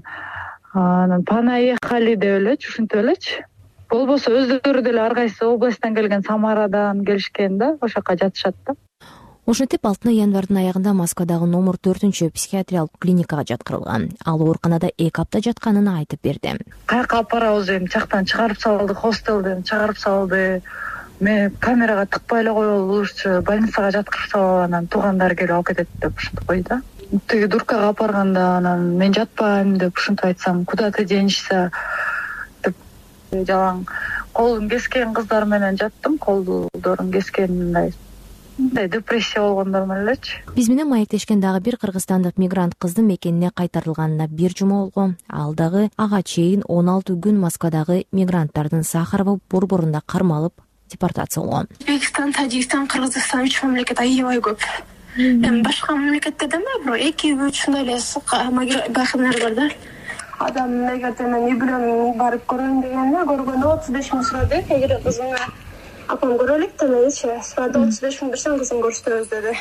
понаехали деп элечи, ушинтип элечи. Болбосо өздөрү деле ар кайсы областтан келген, Самарадан келишкен да, ошол жака жатышат да. Ошентип Алтынай январдын аягында Москвадагы номер 4 психиатриялык клиникага жаткырылган. Ал ооруканада 2 апта жатканын айтып берди. Каяка алып барабыз эми, жактан чыгарып салды, хостелден чыгарып салды. Мен камерага тыкпай эле коелу булушчу, больницага жаткырып салып, анан туугандар келип алып кетет деп ушинтип койду. Тиги дуркага алып барганда анан мен жатпайм деп ушинтип айтсам, куда ты денешься деп жалаң колун кескен кыздар менен жаттым, колдорун кескениндай. Депрессия болгондор менен элечи. Биз менен маектешкен дагы бир кыргызстандык мигрант кыздын мекенине кайтарылганына 1 жума болгон. Ал дагы ага чейин 16 күн Москвадагы мигранттардын Сахарова борборунда кармалып депортация болгон. Өзбекстан, Тажикстан, Кыргызстан 3 мамлекет аябай көп. Башка мамлекеттерде бирок 2-3 ушундай эле бакындар бар да. Адам эгерде мен үй бүлөм барып көрөйүн дегенде, көргөндө 35 миң сурады. Эгер кызыңа апам көрөлүк демейчи, сурады 35 миң берсең кызың көрсөтөбүз деди.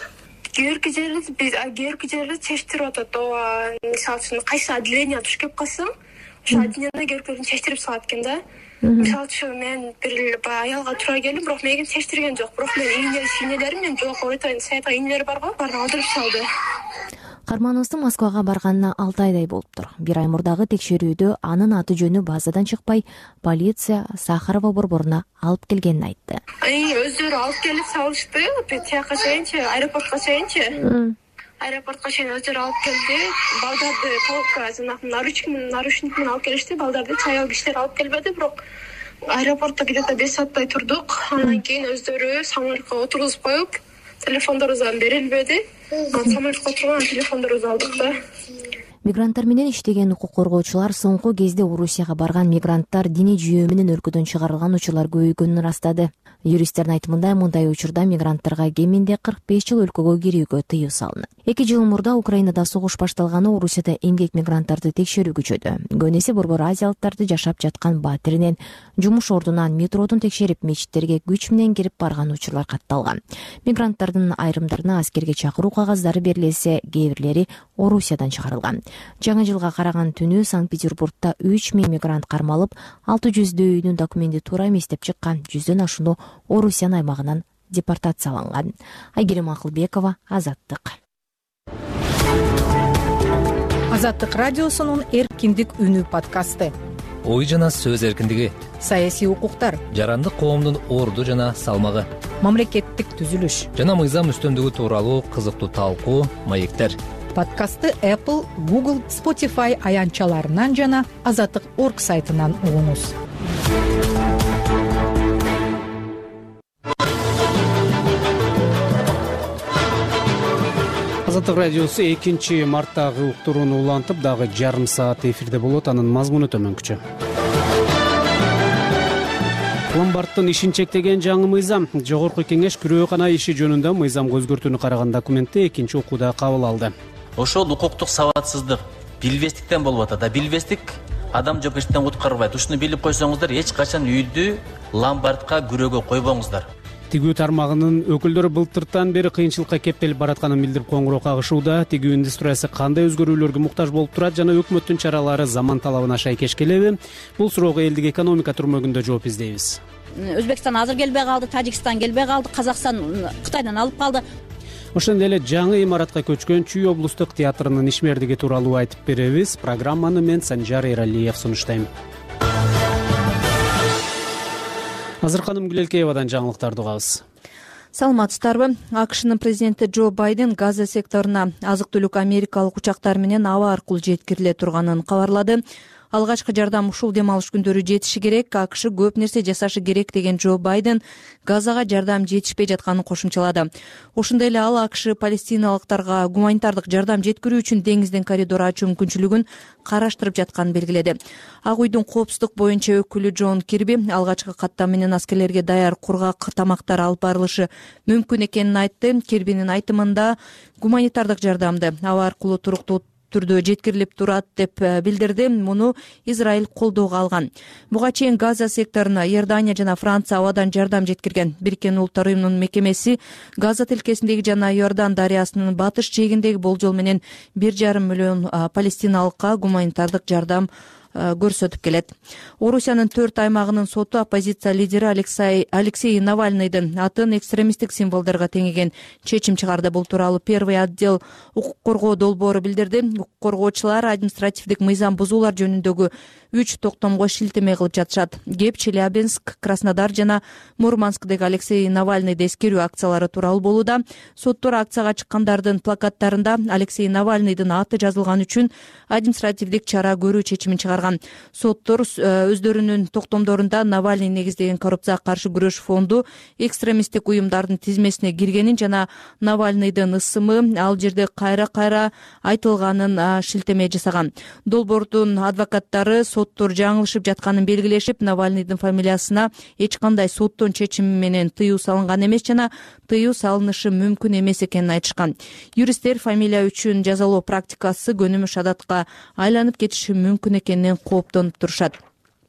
Кийинки жерди чечтирип атат. Ооба, мисалы үчүн кайсы отделение туш келип калсаң, ошол отделениеде керектерин чечтирип салат экен да. Мисалы үчүн мен бир аялга туура келдим, бирок мени чечтирген жок. Бирок мен ийнелерим, мен жолго өтөйүн, сайтка ийнелер барго, баарын алдырып салды. Карманыбыздын Москвага барганына 6 айдай болуптур. 1 ай мурдагы текшерүүдө анын аты жөнү базадан чыкпай, полиция Сахарова борборуна алып келгенин айтты. Өздөрү алып келип салышты, тияка чейинчи, аэропортко чейинчи. Аэропортко чейин өздөрү алып келди. Балдарды толукка жанагы наручник менен алып келишти. Балдарды чаял кишилер алып келбеди, бирок аэропортто где-то 5 сааттай турдук. Андан кийин өздөрү самолетко отургузуп коюп, телефондорубуздан берилбеди. Самолетко отурган телефондорубузду алдык да. Мигранттар менен иштеген укук коргоочулар соңку кезде Орусияга барган мигранттар диний жүйө менен өлкөдөн чыгарылган учурлар көбөйгөнүн ырастады. Юристтердин айтымында мындай учурда мигранттарга кеминде 45 жыл өлкөгө кирүүгө тыюу салынат. 2 жыл мурда Украинада согуш башталганы Орусияда эмгек мигранттарды текшерүү күчөдү. Көнеси борбор азиялыктарды жашап жаткан батиринен, жумуш ордунан, метродон текшерип мечиттерге күч менен кирип барган учурлар катталган. Мигранттардын айрымдарына аскерге чакыруу кагаздары берилсе, кээ бирлери Орусиядан чыгарылган. Жаңы жылга караган түнү Санкт-Петербургда 3000 мигрант кармалып, 600дөөнүн документи туура эмес деп чыккан, 100дөн ашууну Орусиянын аймагынан депортацияланган. Айгерим Акылбекова, Азаттык. Азаттык радиосунун эркиндик үнү подкасты. Ой жана сөз эркиндиги, саясий укуктар, жарандык коомдун орду жана салмагы, мамлекеттик түзүлүш жана мыйзам үстөмдүгү тууралуу кызыктуу талкуу, маектер. Подкастты Apple, Google, Spotify аянтчаларынан жана Азаттык.org сайтынан угуңуз. Азаттык радиосу 2 марттагы уктурууну улантып, дагы жарым саат эфирде болот. Анын мазмуну төмөнкүчө. Ломбардтын ишин чектеген жаңы мыйзам. Жогорку кеңеш күрөөкана иши жөнүндө мыйзамга өзгөртүүнү караган документти 2 окууда кабыл алды. Ошол укуктук сабатсыздык, билбестиктен болуп атат. Билбестик адам жоопкерчиликтен куткарбайт. Ушуну билип койсоңуздар, эч качан үйдү ломбардка күрөөгө койбоңуздар. Тигүү тармагынын өкүлдөрү былтыртан бери кыйынчылыкка кептелип баратканын билдирип коңгуроо кагышууда. Тигүү индустриясы кандай өзгөрүүлөргө муктаж болуп турат жана өкмөттүн чаралары заман талабына шайкеш келеби? Бул суроого элдик экономика түрмөгүндө жооп издейбиз. Өзбекстан азыр келбей калды, Тажикстан келбей калды, Казакстан Кытайдан алып калды. Ошондой эле жаңы имаратка көчкөн Чүй облустук театрынын ишмердиги тууралуу айтып беребиз. Программаны мен Санжар Эралиев сунуштайм. Азырканым Гүлелкеевадан жаңылыктарды угабыз. Саламатсыздарбы? АКШнын президенти Джо Байден Газа секторуна азык-түлүк америкалык учактар менен аба аркылуу жеткириле турганын кабарлады. Алгачкы жардам ушул дем алыш күндөрү жетиши керек, АКШ көп нерсе жасашы керек деген Джо Байден Газага жардам жетишпей жатканын кошумчалады. Ошондой эле ал АКШ палестиналыктарга гуманитардык жардам жеткирүү үчүн деңизден коридор ачуу мүмкүнчүлүгүн караштырып жатканын белгиледи. Ак үйдүн коопсуздук боюнча өкүлү Джон Кирби алгачкы каттам менен аскерлерге даяр кургак тамактар алып барылышы мүмкүн экенин айтты. Кирбинин айтымында гуманитардык жардамды аба аркылуу туруктуу түрдө жеткирилип турат деп билдирди. Муну Израиль колдоого алган. Буга чейин Газа секторуна Иордания жана Франция абадан жардам жеткирген. Бириккен Улуттар уюмунун мекемеси Газа тилкесиндеги жана Иордан дарыясынын батыш жээгиндеги болжол менен 1,5 миллион палестиналыкка гуманитардык жардам көрсөтүп келет. Орусиянын 4 аймагынын соту оппозиция лидери Алексей Навальныйдын атын экстремисттик символдорго теңеген чечим чыгарды. Бул тууралуу первый отдел укук коргоо долбоору билдирди. Укук коргоочулар административдик мыйзам бузуулар жөнүндөгү 3 токтомго шилтеме кылып жатышат. Кеп, Челябинск, Краснодар жана Мурманскдеги Алексей Навальныйды эскерүү акциялары тууралуу болууда. Соттор акцияга чыккандардын плакаттарында Алексей Навальныйдын аты жазылган үчүн административдик чара көрүү чечимин чыгарган. Соттор өздөрүнүн токтомдорунда Навальный негиздеген коррупцияга каршы күрөш фонду экстремисттик уюмдардын тизмесине киргенин жана Навальныйдын ысымы ал жерде кайра айтылганын шилтеме жасаган. Долбоордун адвокаттары соттор жаңылышып жатканын белгилешип, Навальныйдын фамилиясына эч кандай соттун чечими менен тыюу салынган эмес жана тыюу салынышы мүмкүн эмес экенин айтышкан. Юристтер фамилия үчүн жазалоо практикасы көнүмүш адатка айланып кетиши мүмкүн экенинен кооптонуп турушат.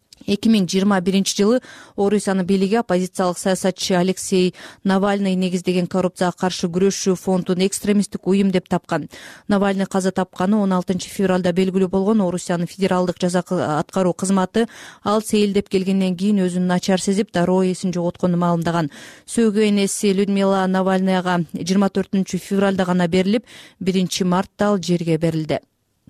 2021 Орусиянын бийлиги оппозициялык саясатчы Алексей Навальный негиздеген коррупцияга каршы күрөшүү фондун экстремисттик уюм деп тапкан. Навальный каза тапканы 16 февралда белгилүү болгон. Орусиянын федералдык жаза аткаруу кызматы ал сейилдеп келгенден кийин өзүн начар сезип, дароо эсин жоготконун маалымдаган. Сөөгү энеси Людмила Навальныйга 24 февралда гана берилип, 1 мартта ал жерге берилди.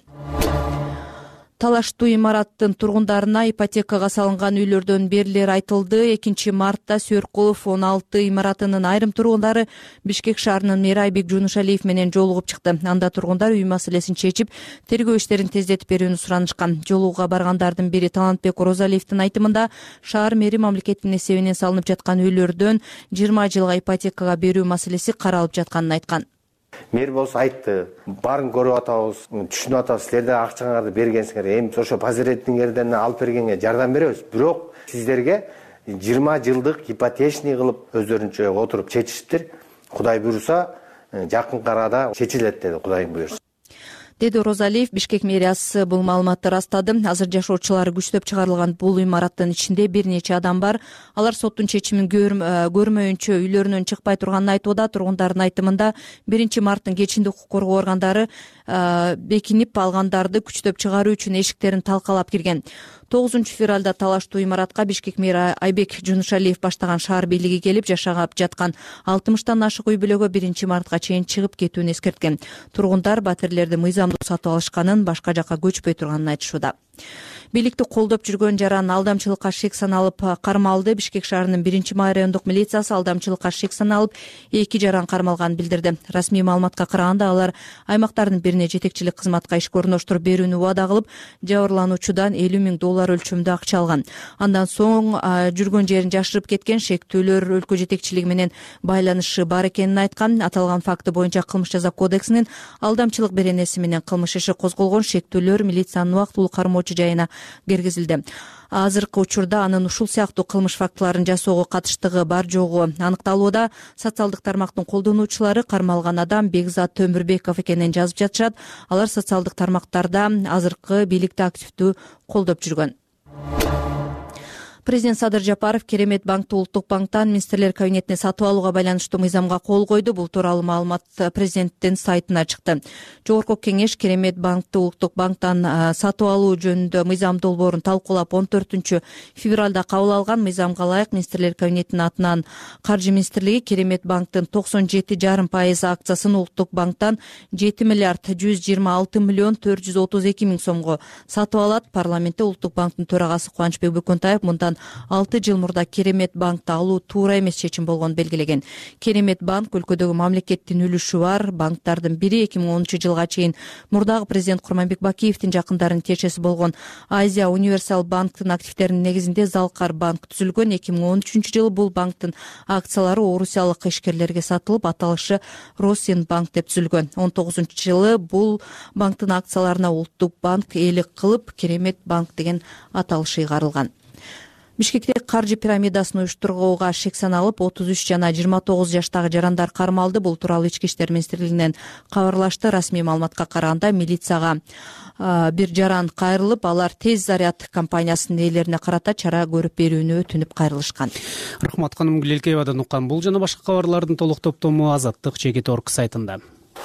Талаштуу имараттын тургундарына ипотекага салынган үйлөрдөн берилер айтылды. 2 мартта Сөркулов 16 имаратынын айрым тургундары Бишкек шаарынын мэри Айбек Жунушалиев менен жолугуп чыкты. Анда тургундар үй маселесин чечип, тергөө иштерин тездетип берүүнү суранышкан. Жолугууга баргандардын бири Талантбек Розалиевдин айтымында шаар мэри мамлекеттин эсебинен салынып жаткан үйлөрдөн 20 жылга ипотекага берүү маселеси каралып жатканын айткан. Мэр болсо айтты, баарын көрүп атабыз, түшүнүп атабыз, силер да акчаңарды бергенсиңер, эми ошо позитивдерден алып бергенге жардам беребиз. Бирок сиздерге 20 жылдык ипотечный кылып өздөрүнчө отуруп чечишиптир. Кудай буйруса, жакын арада чечилет деди, Кудайым буйруса, деди Орозалиев. Бишкек мэриясы бул маалыматты ырастады. Азыр жашоочулар күчтөп чыгарылган бул имараттын ичинде бир нече адам бар. Алар соттун чечимин көрмөйүнчө үйлөрүнөн чыкпай турганын айтууда. Тургундардын айтымында 1 марттын кечинде укук коргоо органдары бекинип алгандарды күчтөп чыгаруу үчүн эшиктерин талкалап кирген. 9 февралда талаштуу имаратка Бишкек мэри Айбек Жунушалиев баштаган шаар бийлиги келип, жашап жаткан 60тан ашык үй бүлөгө 1 мартка чейин чыгып кетүүнү эскерткен. Тургундар батирлерди мыйзамдуу сатып алышканын, башка жакка көчпөй турганын айтышууда. Бийликти колдоп жүргөн жаран алдамчылыкка шек саналып кармалды. Бишкек шаарынын 1 райондук милициясы алдамчылыкка шек саналып 2 жаран кармалганын билдирди. Расмий маалыматка караганда алар аймактардын бирине жетекчилик кызматка ишке орноштуруп берүүнү убада кылып, жабырлануучудан $50,000 өлчөмдө акча алган. Андан соң жүргөн жерин жашырып кеткен. Шектүүлөр өлкө жетекчилиги менен байланышы бар экенин айткан. Аталган факты боюнча кылмыш жаза кодексинин алдамчылык беренеси менен кылмыш иши козголгон. Шектүүлөр милициянын убактылуу кармоочу жайына киргизилди. Азыркы учурда анын ушул сыяктуу кылмыш фактыларын жасоого катыштыгы бар жогу аныкталууда. Социалдык тармактын колдонуучулары кармалган адам Бекзат Төмүрбеков экенин жазып жатышат. Алар социалдык тармактарда азыркы бийликти активдүү колдоп жүргөн. Президент Садыр Жапаров Керемет банкты Улуттук банктан министрлер кабинетине сатып алууга байланыштуу мыйзамга кол койду. Бул тууралуу маалымат президенттин сайтына чыкты. Жогорку кеңеш Керемет банкты Улуттук банктан сатып алуу жөнүндө мыйзам долбоорун талкуулап 14 февралда кабыл алган. Мыйзамга ылайык министрлер кабинетинин атынан Каржы министрлиги Керемет банктын 97,5% акциясын Улуттук банктан 7,126,432,000 сомго сатып алат. Парламентте Улуттук банктын төрагасы Кубанычбек Бөкөнтаев мындан 6 жыл мурда Керемет банкты алуу туура эмес чечим болгонун белгилеген. Керемет банк өлкөдөгү мамлекеттин үлүшү бар банктардын бири. 2010 жылга чейин мурдагы президент Курманбек Бакиевдин жакындарынын тиешеси болгон Азия Универсал банктын активдеринин негизинде Залкар банк түзүлгөн. 2013 жылы бул банктын акциялары орусиялык ишкерлерге сатылып, аталышы Росинбанк деп түзүлгөн. 19 жылы бул банктын акцияларына Улуттук банк ээлик кылып, Керемет банк деген аталышы ыйгарылган. Бишкекте каржы пирамидасын уюштурууга шек саналып 33 жана 29 жаштагы жарандар кармалды. Бул тууралуу Ички иштер министрлигинен кабарлашты. Расмий маалыматка караганда милицияга бир жаран кайрылып, алар Тез заряд компаниясынын ээлерине карата чара көрүп берүүнү өтүнүп кайрылышкан. Рахмат ханым Гүлелкеевадан уккан бул жана башка кабарлардын толук топтому Азаттык Чекит.org сайтында.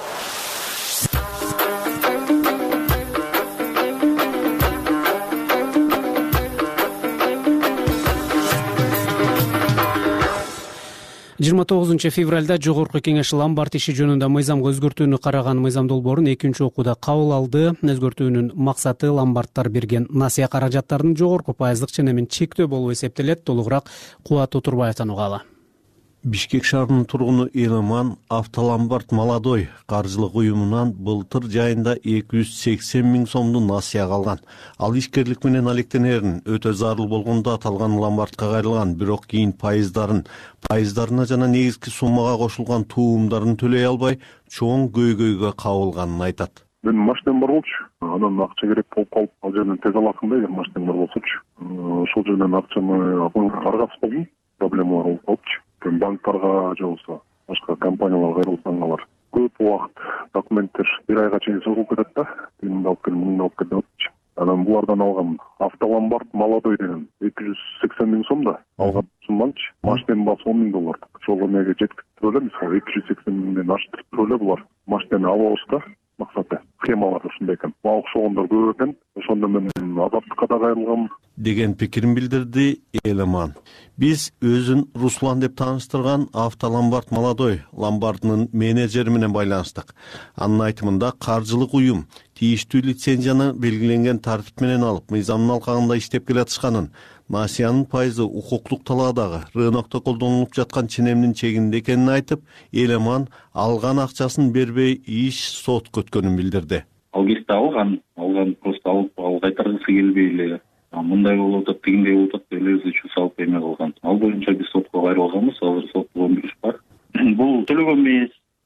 жыйырма 9 февралда Жогорку кеңеш ломбард иши жөнүндө мыйзамга өзгөртүүнү караган мыйзам долбоорун 2 окууда кабыл алды. Өзгөртүүнүн максаты ломбардтар берген насыя каражаттарынын жогорку пайыздык ченемин чектөө болуп эсептелет. Толугураак Кубат Отурбаевден угалы. Бишкек шаарынын тургуну Эламан Автоломбард Молодой каржылык уюмунан былтыр жайында 280,000 сомдун насыя алган. Ал ишкерлик менен алектенерин өтө зарыл болгондо аталган ломбардка кайрылган, бирок кийин пайыздарына жана негизги суммага кошулган туумдарын төлөй албай, чоң көйгөйгө кабылганын айтат. Мен машинам бар болчу, анан акча керек болуп калып, ал жерден тез аласың да, эгер машинам бар болсочу. Ошол жерден акчаны аргатып калдым, проблемалар болуп калыпчы. Банктарга же болбосо башка компанияларга кайрылсаң алар көп убакыт документтер бир айга чейин созулуп кетет да. Тигинди алып кел, муну алып кел деп атчы. Анан булардан алган Автоломбард Молодой деген 280,000 сом да алган сумманчы. Машинанын баасы $10,000. Ошол эмеге жеткирип эле, мисалы 280,000ден аштырып эле булар. Машинаны алабыз да. Максаты схемалар ушундай экен. Мага окшогондор көп экен. Ошондо мен азаттыкка да кайрылгам деген пикирин билдирди Эламан. Биз өзүн Руслан деп тааныштырган Автоломбард Молодой ломбардынын менеджери менен байланыштык. Анын айтымында каржылык уюм тийиштүү лицензияны белгиленген тартип менен алып, мыйзамдын алкагында иштеп келатышканын, насыянын пайызы укуктук талаадагы рынокто колдонулуп жаткан ченемдин чегинде экенин айтып, Эламан алган акчасын бербей иш сотко өткөнүн билдирди. Ал кезде алган просто алып кайтаргысы келбей эле, мындай болуп атат, тигиндей болуп атат, элеби үчүн салып эме кылган. Ал боюнча биз сотко кайрылганбыз, азыр сот боюнча бар. Бул төлөгөн эмес,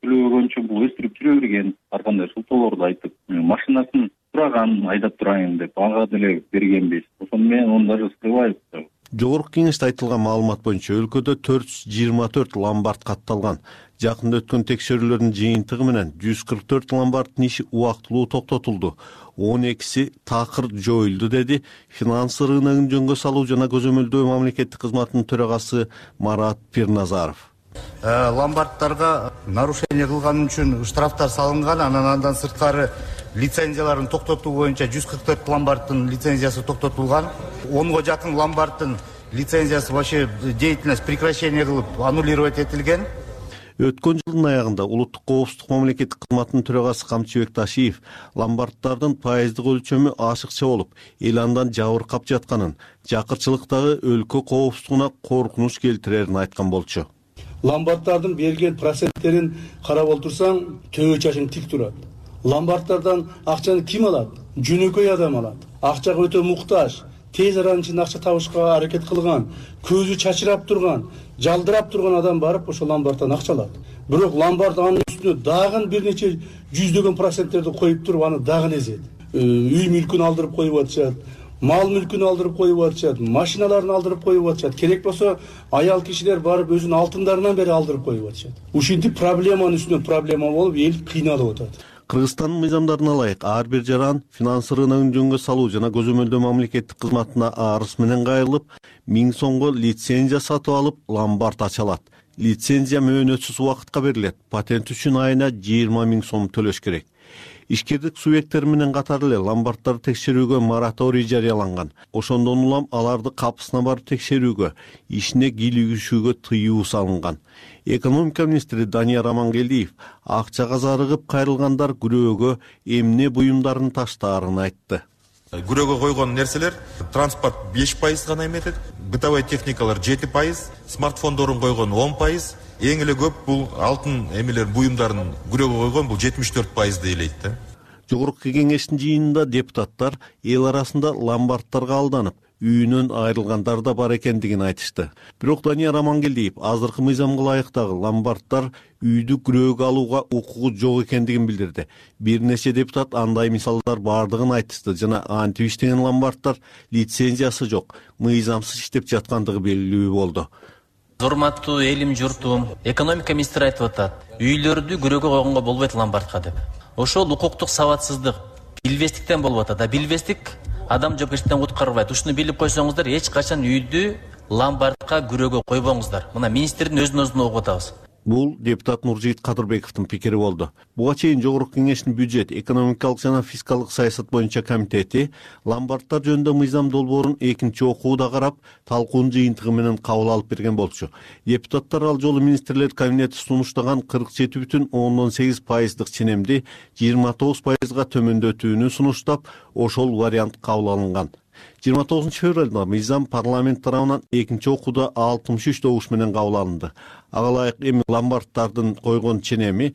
төлөбөгөнчө бул өстүрүп жүрө берген, ар кандай шылтоолорду айтып, машинасын сураган, айдап турайын деп, ага деле бергенбиз. Ошону менен он даже скрывает. Жогорку кеңеште айтылган маалымат боюнча өлкөдө 424 ломбард катталган. Жакында өткөн текшерүүлөрдүн жыйынтыгы менен 144 ломбарддын иши убактылуу токтотулду. 12си такыр жоюлду, деди финансы рыногун жөнгө салуу жана көзөмөлдөө мамлекеттик кызматынын төрагасы Марат Пирназаров. Ломбардтарга нарушение кылган үчүн штрафтар салынган, андан сырткары лицензияларын токтотуу боюнча 144 ломбарддын лицензиясы токтотулган. 10го жакын ломбарддын лицензиясы вообще деятельность прекращение кылып аннулировать этилген. Өткөн жылдын аягында улуттук коопсуздук мамлекеттик кызматынын төрагасы Камчыбек Ташиев ломбарддардын пайыздык өлчөмү ашыкча болуп, эл андан жабыркап жатканын, жакырчылыктагы өлкө коопсуздугуна коркунуч келтирерин айткан болчу. Ломбарддардын берген проценттерин карап отурсаң, төбө чачың тик турат. Ломбарддардан акчаны ким алат? Жөнөкөй адам алат. Акчага өтө муктаж, тез аранын ичинде акча табышка аракет кылган, көзү чачырап турган, жалдырап турган адам барып ошо ломбарддан акча алат. Бирок ломбард анын үстүнө дагы бир нече жүздөгөн проценттерди коюп туруп, аны дагы эзет. Үй мүлкүн алдырып коюп атышат, мал мүлкүн алдырып коюп атышат, машиналарын алдырып коюп атышат. Керек болсо аял кишилер барып өзүнүн алтындарынан бери алдырып коюп атышат. Ушинтип проблеманын үстүнө проблема болуп, эл кыйналып атат. Кыргызстандын мыйзамдарына ылайык ар бир жаран финансы рыногун жөнгө салуу жана көзөмөлдөө мамлекеттик кызматына арыз менен кайрылып, 1000 сомго лицензия сатып алып, ломбард ача алат. Лицензия мөөнөтсүз убакытка берилет. Патент үчүн айына 20 000 сом төлөш керек. Ишкердик субъекттер менен катар эле ломбарддарды текшерүүгө мораторий жарыяланган. Ошондон улам аларды капысына барып текшерүүгө, ишине кийлигишүүгө тыюу салынган. Экономика министри Данияр Амангелдиев акчага зарыгып кайрылгандар күрөөгө эмне буюмдарын таштаарын айтты. Күрөөгө койгон нерселер транспорт 5% гана эметет, бытовой техникалар 7%, смартфондорун койгон 10%, эң эле көп бул алтын эмелер буюмдарын күрөөгө койгон бул 74% дейлейт да. Жогорку кеңештин жыйынында депутаттар эл арасында ломбарддарга алданып, үйүнөн айрылгандар да бар экендигин айтышты. Бирок Данияр Амангелдиев азыркы мыйзамга ылайыктагы ломбарддар үйдү күрөөгө алууга укугу жок экендигин билдирди. Бир нече депутат андай мисалдар бардыгын айтышты жана антип иштеген ломбарддар лицензиясы жок, мыйзамсыз иштеп жаткандыгы белгилүү болду. Урматтуу элим журтум, экономика министри айтып атат, үйлөрдү күрөөгө койгонго болбойт ломбардка деп. Ошол укуктук сабатсыздык, билбестиктен болуп атат. А билбестик адам жоопкерчиликтен куткарбайт. Ушуну билип койсоңуздар, эч качан үйдү ломбардка күрөөгө койбоңуздар. Мына министрдин өзүнөн угуп атабыз. Бул депутат Нуржигит Кадырбековдун пикири болду. Буга чейин Жогорку кеңештин бюджет, экономикалык жана фискалдык саясат боюнча комитети ломбарддар жөнүндө мыйзам долбоорун экинчи окууда карап, талкуунун жыйынтыгы менен кабыл алып берген болчу. Депутаттар ал жолу министрлер кабинети сунуштаган 47,8% ченемди 29%га төмөндөтүүнү сунуштап, ошол вариант кабыл алынган. 29 февралда мыйзам парламент тарабынан экинчи окууда 63 добуш менен кабыл алынды. Ага ылайык эми ломбарддардын койгон ченеми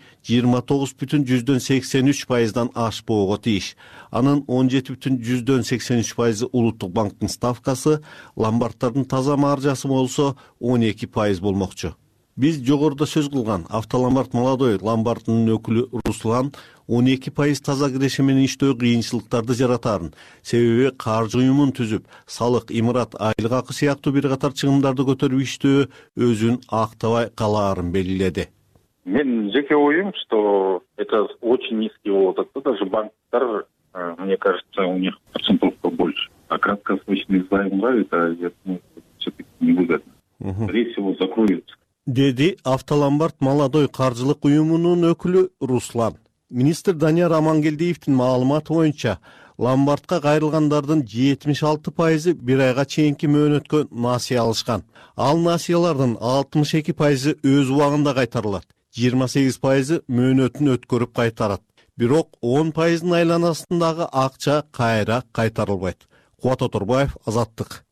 29,83%дан ашпоого тийиш. Анын 17,83% улуттук банктын ставкасы, ломбарддардын таза маржасы болсо 12% болмокчу. Биз жогоруда сөз кылган Автоломбард Молодой ломбардынын өкүлү Руслан 12% таза киреше менен иштөө кыйынчылыктарды жаратарын, себеби каржы уюмун түзүп, салык, имарат, айлык акы сыяктуу бир катар чыгымдарды көтөрүп иштөө өзүн актабай калаарын белгиледи. Мен жеке оюм, что это очень низкий волос. Даже банктар, мне кажется, у них процентов побольше. А краткосрочный займ, это все-таки невыгодно. Скорее всего, закроются. Деди Автоломбард Молодой каржылык уюмунун өкүлү Руслан. Министр Данияр Амангелдиевдин маалыматы боюнча, ломбардка кайрылгандардын 76% бир айга чейинки мөөнөткө насыя алышкан. Ал насыялардын 62% өз убагында кайтарылат. 28% мөөнөтүн өткөрүп кайтарат. Бирок 10%-ын айланасындагы акча кайра кайтарылбайт. Кубат Оторбаев, Азаттык.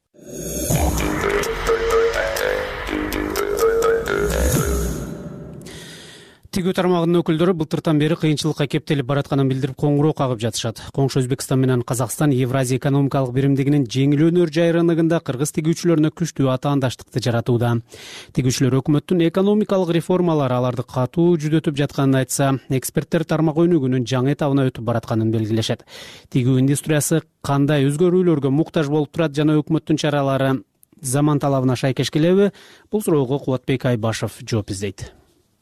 Тигүү тармагынын өкүлдөрү былтыртан бери кыйынчылыкка кептелип баратканын билдирип коңгуроо кагып жатышат. Коңшу Өзбекстан менен Казакстан Евразия экономикалык биримдигинин жеңилөөнөр жайрыныгында кыргыз тигүүчүлөрүнө күчтүү атаандаштыкты жаратууда. Тигүүчүлөр өкмөттүн экономикалык реформалары аларды катуу жүдөтүп жатканын айтса, эксперттер тармак өнүгүүнүн жаңы этабына өтүп баратканын белгилешет. Тигүү индустриясы кандай өзгөрүүлөргө муктаж болуп турат жана өкмөттүн чаралары заман талабына шайкеш келеби? Бул суроого Кубатбек Айбашев жооп издейт.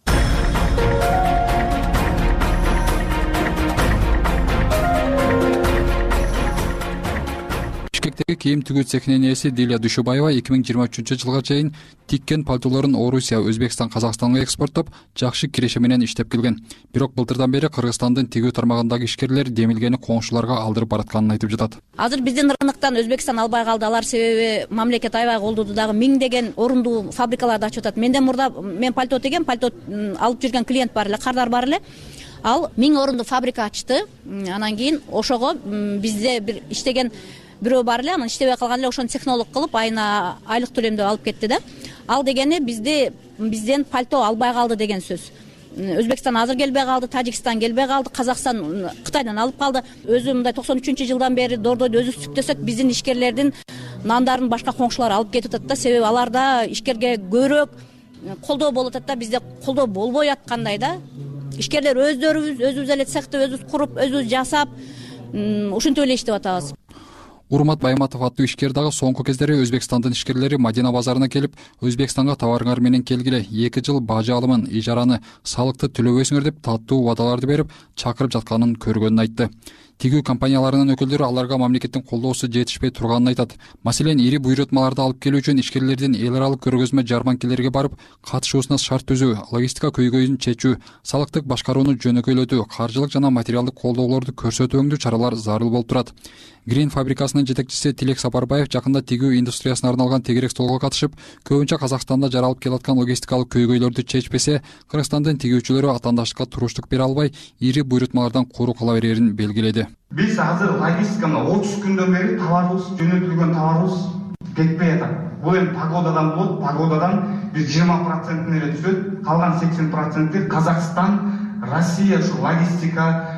Бишкектеги кийим тигүү цехинин ээси Дилия Душубаева 2023-жылга чейин тиккен пальтолорун Орусия, Өзбекстан, Казакстанга экспорттоп, жакшы киреше менен иштеп келген. Бирок былтырдан бери Кыргызстандын тигүү тармагындагы ишкерлер демилгени коңшуларга алдырып баратканын айтып жатат. Азыр биздин рыноктон Өзбекстан албай калды. Алар себеби мамлекет аябай колдоду, дагы миңдеген орундуу фабрикаларды ачып атат. Менден мурда мен пальто тиген, пальто алып жүргөн клиент бар эле, кардар бар эле. Ал 1000 орундуу фабрика ачты. Анан кийин ошого бизде бир иштеген бирөө бар эле, анан иштебей калган эле, ошону технолог кылып айына айлык төлөмдө алып кетти да. Ал дегени бизден пальто албай калды деген сөз. Өзбекстан азыр келбей калды, Тажикстан келбей калды, Казакстан Кытайдан алып калды. Өзү мындай 93-жылдан бери дордойду өзүбүздүктөсөк, биздин ишкерлердин нандарын башка коңшулар алып кетип атат да. Себеби аларда ишкерге көбүрөөк колдоо болуп атат да, бизде колдоо болбой аткандай да. Ишкерлер өзүбүз эле цехти өзүбүз куруп, өзүбүз жасап, ушинтип эле иштеп атабыз. Урмат Байматов аттуу ишкер дагы соңку кездери Өзбекстандын ишкерлери Мадина базарына келип, Өзбекстанга товарыңар менен келгиле, 2 жыл бажы алымын, ижараны, салыкты төлөбөйсүңөр деп таттуу убадаларды берип, чакырып жатканын көргөнүн айтты. Тигүү компанияларынын өкүлдөрү аларга мамлекеттин колдоосу жетишпей турганын айтат. Маселен, ири буйрутмаларды алып келүү үчүн ишкерлердин эл аралык көргөзмө жарманкелерге барып, катышуусуна шарт түзүү, логистика көйгөйүн чечүү, салыктык башкарууну жөнөкөйлөтүү, каржылык жана материалдык колдоолорду көрсөтүүңдүү чаралар зарыл болуп турат. Green фабрикасынын жетекчиси Тилек Сапарбаев жакында тигүү индустриясына арналган тегерек столго катышып, көбүнчө Казакстанда жаралып келаткан логистикалык көйгөйлөрдү чечпесе, Кыргызстандын тигүүчүлөрү атаандаштыкка туруштук бере албай, ири буйрутмалардан куру кала берерин белгиледи. Биз азыр логистиканы 30 күндөн бери жөнөтүлгөн товарыбыз кетпей атат. Бул эми погодадан болот, погодадан биз 20% эле түзөт, калган 80% Казакстан, Россия ушу логистика,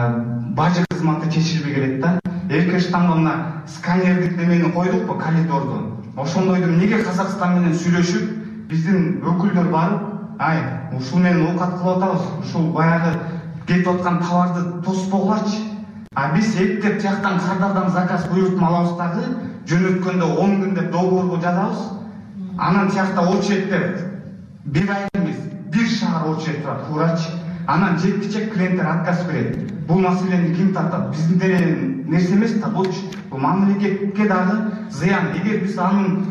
бажы кызматы чечилбей келет да. Эркештанга мына сканердик немени койдукпу, коридорду. Ошондойду эмнеге Казакстан менен сүйлөшүп, биздин өкүлдөр барып, ушул менен оокат кылып атабыз, ушул баягы кетип аткан товарды тоспогулачы. Биз эптеп тияктан кардардан заказ буйрутма алабыз дагы, жөнөткөндө 10 күн деп договорго жазабыз. Анан тиякта очередь деп 1 ай эмес, 1 шаар очередь турат, туурачы. Анан жеткичек клиенттер отказ берет. Бул маселени ким тартат? Биздин нерсе эмес да, бул мамлекетке дагы зыян. Эгер биз анын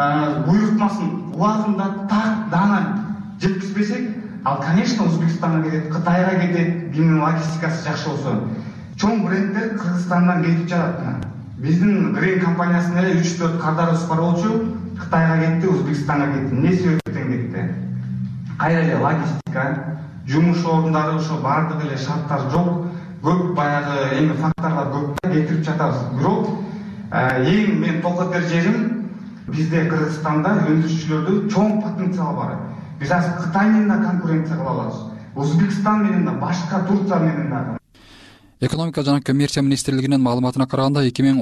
буйрутмасын убагында так даана жеткизбесек, ал, конечно, Өзбекстанга кетет, Кытайга кетет, кимдин логистикасы жакшы болсо. Чоң бренддер Кыргызстандан кетип жатат. Биздин Green компаниясынын эле 3-4 кардарыбыз бар болчу, Кытайга кетти, Өзбекстанга кетти. Эмне себептен кетти? Кайра эле логистика, жумуш орундары ошо бардык эле шарттар жок. Көп баягы эми факторлор көп кетирип жатабыз. Бирок эң мен токотер жерим, бизде Кыргызстанда өндүрүшчүлөрдө чоң потенциал бар. Биз азыр Кытай менен да конкуренция кыла алабыз. Өзбекстан менен да, башка Турция менен да. Экономика жана коммерция министрлигинин маалыматына караганда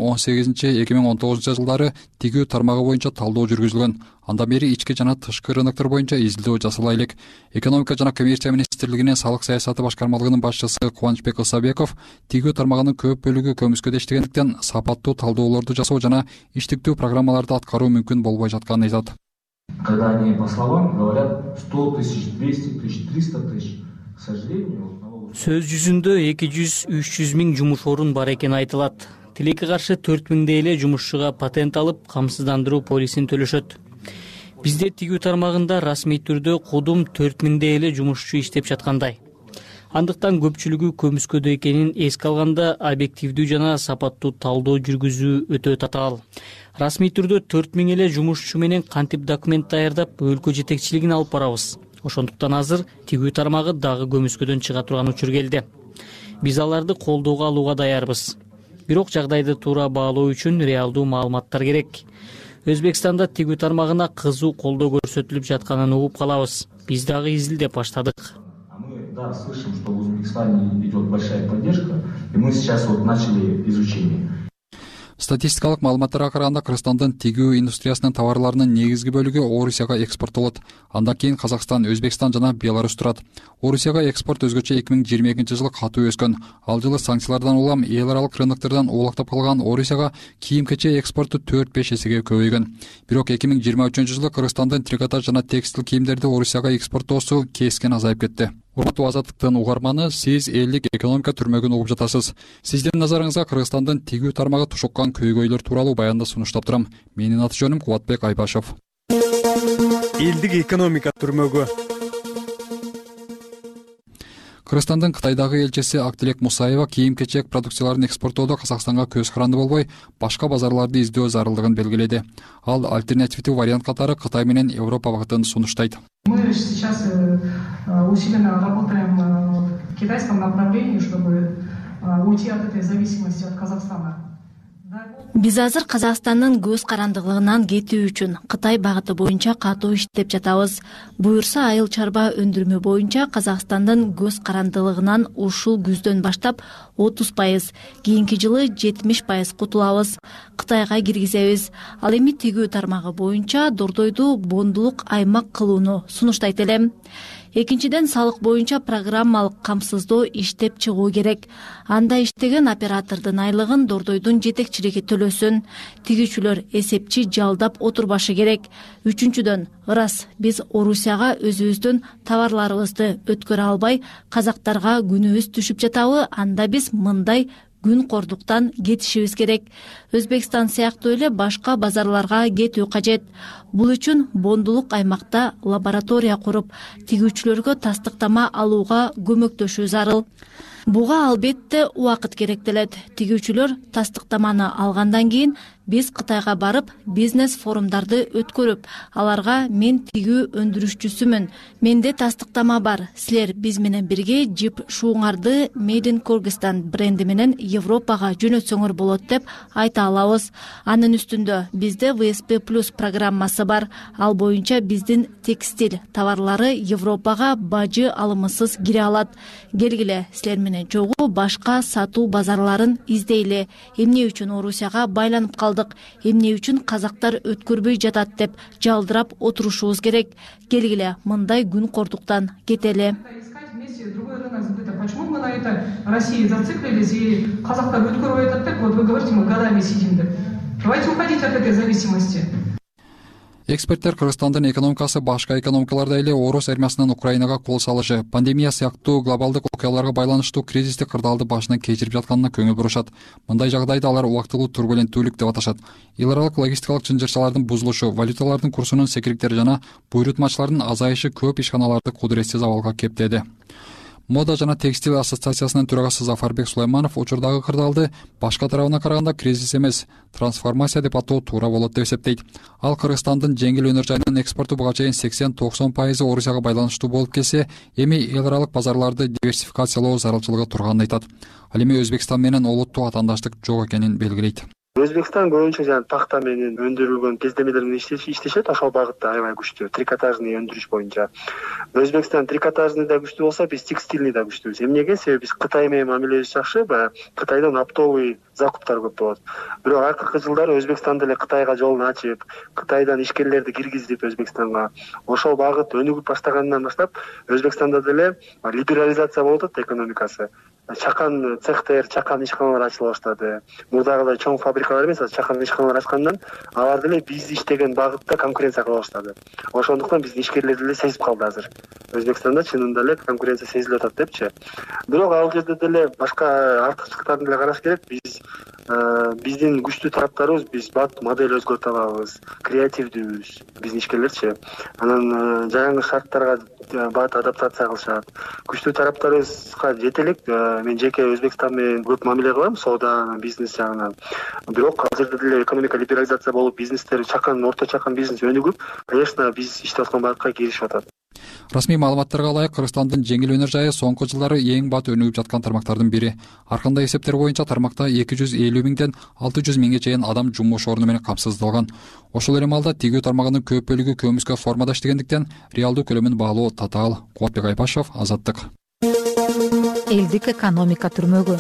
2018-2019 жылдары тигүү тармагы боюнча талдоо жүргүзүлгөн. Андан бери ички жана тышкы рыноктор боюнча изилдөө жасала элек. Экономика жана коммерция министрлигинин салык саясаты башкармалыгынын башчысы Кубанычбек Ысабеков тигүү тармагынын көп бөлүгү көмүскөдө иштегендиктен сапаттуу талдоолорду жасоо жана иштиктүү программаларды аткаруу мүмкүн болбой жатканын айтат. Когда они по словам говорят 100 тысяч, 200 тысяч, 300 тысяч, к сожалению, сөз жүзүндө 200-300 миң жумуш орун бар экени айтылат. Тилекке каршы 4 миңдей эле жумушчуга патент алып, камсыздандыруу полисин төлөшөт. Бизде тигүү тармагында расмий түрдө кудум 4 миңдей эле жумушчу иштеп жаткандай. Андыктан көпчүлүгү көмүскөдө экенин эске алганда объективдүү жана сапаттуу талдоо жүргүзүү өтө татаал. Расмий түрдө 4 миң эле жумушчу менен кантип документ даярдап, өлкө жетекчилигин алып барабыз. Ошондуктан азыр тигүү тармагы дагы көмүскөдөн чыга турган учур келди. Биз аларды колдоого алууга даярбыз. Бирок жагдайды туура баалоо үчүн реалдуу маалыматтар керек. Өзбекстанда тигүү тармагына кызуу колдоо көрсөтүлүп жатканын угуп калабыз. Биз дагы изилдеп баштадык. Да, слышим, что в Узбекистане идет большая поддержка, и мы сейчас вот начали изучение. Статистикалык маалыматтарга караганда Кыргызстандын тигүү индустриясынын товарларынын негизги бөлүгү Орусияга экспорттолот. Андан кийин Казакстан, Өзбекстан жана Беларусь турат. Орусияга экспорт өзгөчө 2022 жылы катуу өскөн. Ал жылы санкциялардан улам эл аралык рыноктардан оолактап калган Орусияга кийим-кече экспорту 4-5 эсеге көбөйгөн. Бирок 2023 жылы Кыргызстандын трикотаж жана текстил кийимдерди Орусияга экспорттоосу кескен азайып кетти. Урматтуу Азаттыктын угарманы, сиз элдик экономика түрмөгүн угуп жатасыз. Сиздин назарыңызга Кыргызстандын тигүү тармагы тушуккан көйгөйлөр тууралуу баянды сунуштап турам. Менин аты жөнүм Кубатбек Айбашев. Элдик экономика түрмөгү. Кыргызстандын Кытайдагы элчиси Актилек Мусаева кийим-кечек продукцияларын экспорттоодо Казакстанга көз каранды болбой, башка базарларды издөө зарылдыгын белгиледи. Ал альтернативдүү вариант катары Кытай менен Европа багытын сунуштайт. Мы сейчас усиленно работаем в китайском направлении, чтобы уйти от этой зависимости от Казахстана. Биз азыр Казакстандын көз карандылыгынан кетүү үчүн Кытай багыты боюнча катуу иштеп жатабыз. Буюрса айыл чарба өндүрмө боюнча Казакстандын көз карандылыгынан ушул күздөн баштап 30%, кийинки жылы 70% кутулабыз. Кытайга киргизебиз. Ал эми тигүү тармагы боюнча дордойду бондулук аймак кылууну сунуштайт элем. Экинчиден, салык боюнча программалык камсыздоо иштеп чыгуу керек. Анда иштеген оператордун айлыгын дордойдун жетекчилиги төлөсүн. Тигүүчүлөр эсепчи жалдап отурбашы керек. Үчүнчүдөн, ырас биз Орусияга өзүбүздүн товарларыбызды өткөрө албай, казактарга күнүбүз түшүп жатабы, анда биз мындай күн кордуктан кетишибиз керек. Өзбекстан сыяктуу эле башка базарларга кетүү кажет. Бул үчүн бондулук аймакта лаборатория куруп, тигүүчүлөргө тастыктама алууга көмөктөшүү зарыл. Буга албетте убакыт керектелет. Тигүүчүлөр тастыктаманы алгандан кийин биз Кытайга барып, бизнес форумдарды өткөрүп, аларга мен тигүү өндүрүшчүсүмүн, менде тастыктама бар, силер биз менен бирге жип шууңарды Made in Kyrgyzstan бренди менен Европага жөнөтсөңөр болот деп айта алабыз. Анын үстүндө бизде VSP Plus программасы бар. Ал боюнча биздин текстиль товарлары Европага бажы алымысыз кире алат. Келгиле, силер менен чогуу башка сатуу базарларын издейле. Эмне үчүн Орусияга байланып калдык? Эмне үчүн казактар өткөрбөй жатат деп жалдырап отурушубуз керек. Келгиле, мындай күн кордуктан кетели. Почему мы на это России зациклились и казактар өткөрбөй жатат деп, вот вы говорите, мы годами сидим деп. Давайте уходить от этой зависимости. Эксперттер Кыргызстандын экономикасы башка экономикаларда эле Орус армиясынын Украинага кол салышы, пандемия сыяктуу глобалдык окуяларга байланыштуу кризистик кырдаалды башынан кечирип жатканына көңүл бурушат. Мындай жагдайда алар убактылуу турбуленттүүлүк деп аташат. Эл аралык логистикалык чынжырчалардын бузулушу, валюталардын курсунун секириктери жана буйрутмачылардын азайышы көп ишканаларды кудуретсиз абалга кептеди. Мода жана текстиль ассоциациясынын төрагасы Зафарбек Сулайманов учурдагы кырдаалды башка тарабына караганда кризис эмес, трансформация деп атоо туура болот деп эсептейт. Ал Кыргызстандын жеңил өнөр жайынын экспорту буга чейин 80-90% Орусияга байланыштуу болуп келсе, эми эл аралык базарларды диверсификациялоо зарылчылыгы турганын айтат. Ал эми Өзбекстан менен олуттуу атаандаштык жок экенин белгилейт. Өзбекстан көбүнчө жана такта менен өндүрүлгөн кездемелер менен иштешет, ошол багытта аябай күчтүү, трикотажный өндүрүш боюнча. Өзбекстан трикотажный да күчтүү болсо, биз текстильный да күчтүүбүз. Эмнеге? Себеби биз Кытай менен мамилебиз жакшы, Кытайдан оптовый закуптар көп болот. Бирок акыркы жылдары Өзбекстан деле Кытайга жолун ачып, Кытайдан ишкерлерди киргизип Өзбекстанга, ошол багыт өнүгүп баштагандан баштап Өзбекстанда деле либерализация болуп атат экономикасы. Чакан цехтер, чакан ишканалар ачыла баштады. Мурдагыдай чоң фабрикалар эмес, чакан ишканалар ачкандан алар деле биз иштеген багытта конкуренция кыла баштады. Ошондуктан биздин ишкерлер деле сезип калды азыр. Өзбекстанда чынында эле конкуренция сезилип атат депчи. Бирок ал жерде деле башка артыкчылыктарын деле караш керек. Биздин күчтүү тараптарыбыз, биз бат модель өзгөртө алабыз, креативдүүбүз, биздин ишкерлерчи. Анан жаңы шарттарга бат адаптация кылышат. Күчтүү тараптарыбызга жетелик. Мен жеке Өзбекстан менен көп мамиле кылам, соода, бизнес жагынан. Бирок азырда деле экономика либерализация болуп, бизнестер чакан, орто чакан бизнес өнүгүп, конечно, биз иштеп аткан багытка киришип атат. Расмий маалыматтарга ылайык, Кыргызстандын жеңил өнөр жайы соңку жылдары эң бат өнүгүп жаткан тармактардын бири. Аркандай эсептер боюнча тармакта 250 миңден 600 миңге чейин адам жумуш орну менен камсыздалган. Ошол эле маалда тигүү тармагынын көп бөлүгү көмүскө формада иштегендиктен реалдуу көлөмүн баалоо татаал. Кубатбек Айбашев, Азаттык. элдик экономика түрмөгү.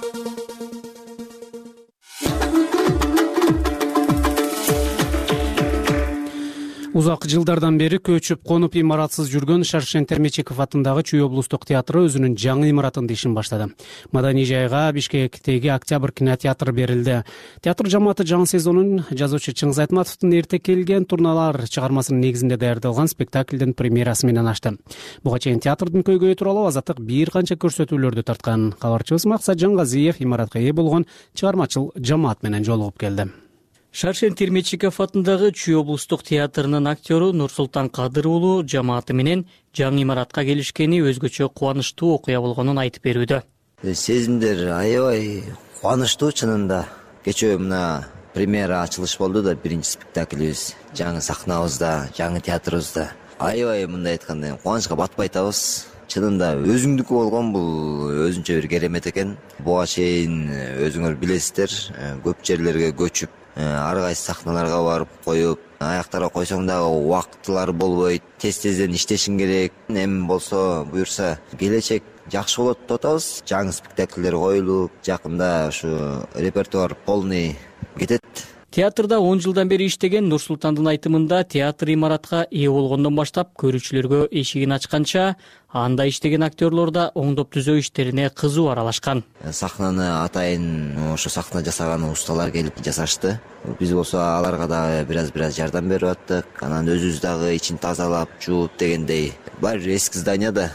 Узак жылдардан бери көчүп конуп имаратсыз жүргөн Шаршен Термечиков атындагы Чүй облустук театры өзүнүн жаңы имаратында ишин баштады. Маданий жайга Бишкектеги Октябрь кинотеатры берилди. Театр жамааты жаңы сезонун жазуучу Чыңгыз Айтматовдун эрте келген турналар чыгармасынын негизинде даярдалган спектаклдин премьерасы менен ачты. Буга чейин театрдын көйгөйү тууралуу Азаттык бир канча көрсөтүүлөрдү тарткан. Кабарчыбыз Максат Жангазиев имаратка ээ болгон чыгармачыл жамаат менен жолугуп келди. Шаршен Термечиков атындагы Чүй облустук театрынын актёру Нурсултан Кадыр уулу жамааты менен жаңы имаратка келишкени өзгөчө кубанычтуу окуя болгонун айтып берүүдө. Сезимдер аябай кубанычтуу чынында. Кечээ мына премьера ачылыш болду да, биринчи спектаклибиз жаңы сахнабызда, жаңы театрыбызда. Аябай мындай айтканда кубанычка батпай атабыз. Чынында өзүңдүкү болгон бул өзүнчө бир керемет экен. Буга чейин өзүңөр билесиздер, көп жерлерге көчүп, ар кайсы сахналарга барып коюп, аяктарга койсоң дагы убактылар болбойт, тез-тезден иштешиң керек. Эми болсо буюрса келечек жакшы болот деп атабыз. Жаңы спектакльдер коюлуп, жакында ушу репертуар полный кетет. Театрда 10 жылдан бери иштеген Нурсултандын айтымында театр имаратка ээ болгондон баштап көрүүчүлөргө эшигин ачканча, анда иштеген актерлор да оңдоп түзөө иштерине кызуу аралашкан. Сахнаны атайын ошо сахна жасаган усталар келип жасашты. Биз болсо аларга дагы бир-аз жардам берип аттык. Анан өзүбүз дагы ичин тазалап, жууп дегендей. Бар эски зданияда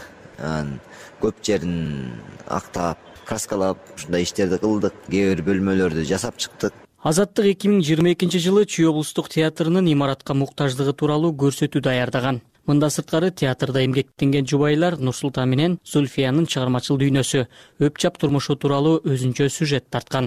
көп жерин актап, краскалап, ушундай иштерди кылдык. Кээ бир бөлмөлөрдү жасап чыктык. Азаттык 2022 жылы Чүй облустук театрынын имаратка муктаждыгы тууралуу көрсөтүү даярдаган. Мында сырткары театрда эмгектенген жубайлар Нурсултан менен Зульфиянын чыгармачыл дүйнөсү, өпчап турмушу тууралуу өзүнчө сюжет тарткан.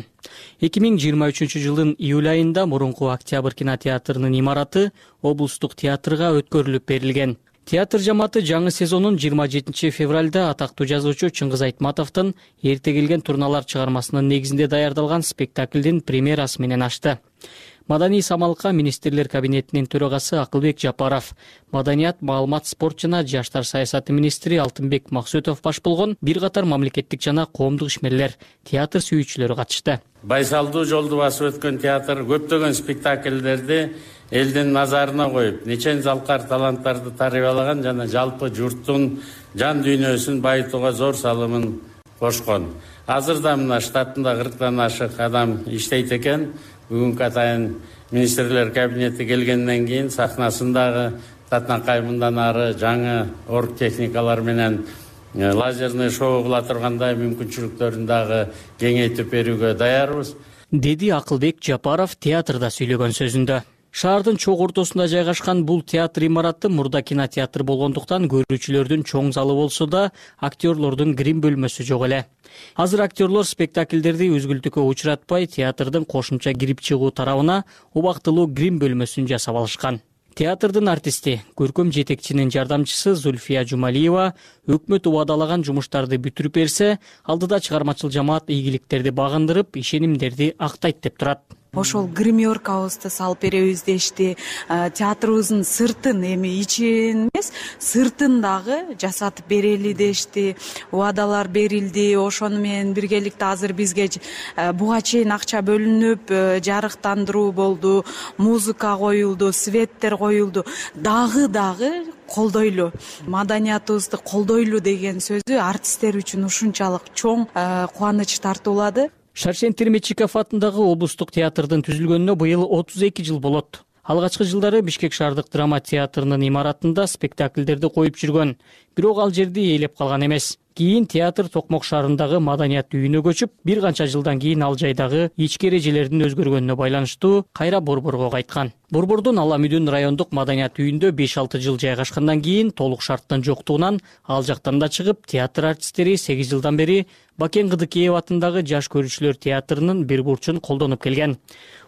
2023 жылдын июль айында мурунку Октябрь кинотеатрынын имараты облустук театрга өткөрүлүп берилген. Театр жамааты жаңы сезонун 27 февралда атактуу жазуучу Чыңгыз Айтматовдун эрте келген турналар чыгармасынын негизинде даярдалган спектаклдин премьерасы менен ачты. Маданий самалыкка министрлер кабинетинин төрагасы Акылбек Жапаров, маданият, маалымат, спорт жана жаштар саясаты министри Алтынбек Максутов баш болгон бир катар мамлекеттик жана коомдук ишмерлер, театр сүйүүчүлөрү катышты. Байсалдуу жолду басып өткөн театр көптөгөн спектакльдерди элдин назарына коюп, нечен залкар таланттарды тарбиялаган жана жалпы журттун жан дүйнөсүн байытууга зор салымын кошкон. Азырда мына штатында 40-тан ашык адам иштейт экен. Бүгүнкү атайын министрлер кабинети келгенден кийин сахнасындагы татнакай мындан ары жаңы орг техникалар менен лазерный шоу кыла тургандай мүмкүнчүлүктөрүн дагы кеңейтип берүүгө даярбыз, деди Акылбек Жапаров театрда сүйлөгөн сөзүндө. Шаардын чоң ортосунда жайгашкан бул театр имараты мурда кинотеатр болгондуктан көрүүчүлөрдүн чоң залы болсо да, актерлордун грим бөлмөсү жок эле. Азыр актерлор спектакльдерди үзгүлтүккө учуратпай, театрдын кошумча кирип чыгуу тарабына убактылуу грим бөлмөсүн жасап алышкан. Театрдын артисти, көркөм жетекчинин жардамчысы Зульфия Жумалиева өкмөт убадалаган жумуштарды бүтүрүп берсе, алдыда чыгармачыл жамаат ийгиликтерди багындырып, ишенимдерди актайт деп турат. Ошол гримеркабызды салып беребиз дешти. Театрыбыздын сыртын, эми ичин эмес, сыртын дагы жасатып берели дешти. Убадалар берилди. Ошону менен биргеликте азыр бизге буга чейин акча бөлүнүп, жарыктандыруу болду, музыка коюлду, светтер коюлду. Дагы колдойлу. Маданиятыбызды колдойлу деген сөзү артисттер үчүн ушунчалык чоң кубаныч тартуулады. Шаршен Термечиков атындагы облустук театрдын түзүлгөнүнө быйыл 32 жыл болот. Алгачкы жылдары Бишкек шаардык драма театрынын имаратында спектакльдерди коюп жүргөн, бирок ал жерди ээлеп калган эмес. Кийин театр Токмок шаарындагы маданият үйүнө көчүп, бир канча жылдан кийин ал жайдагы ички эрежелердин өзгөргөнүнө байланыштуу кайра Борборго кайткан. Борбордун Аламүдүн райондук маданият үйүндө 5-6 жыл жайгашкандан кийин толук шарттын жоктугунан ал жактан да чыгып, театр артисттери 8 жылдан бери Бакен Кыдыкеев атындагы жаш көрүүчүлөр театрынын бир бурчун колдонуп келген.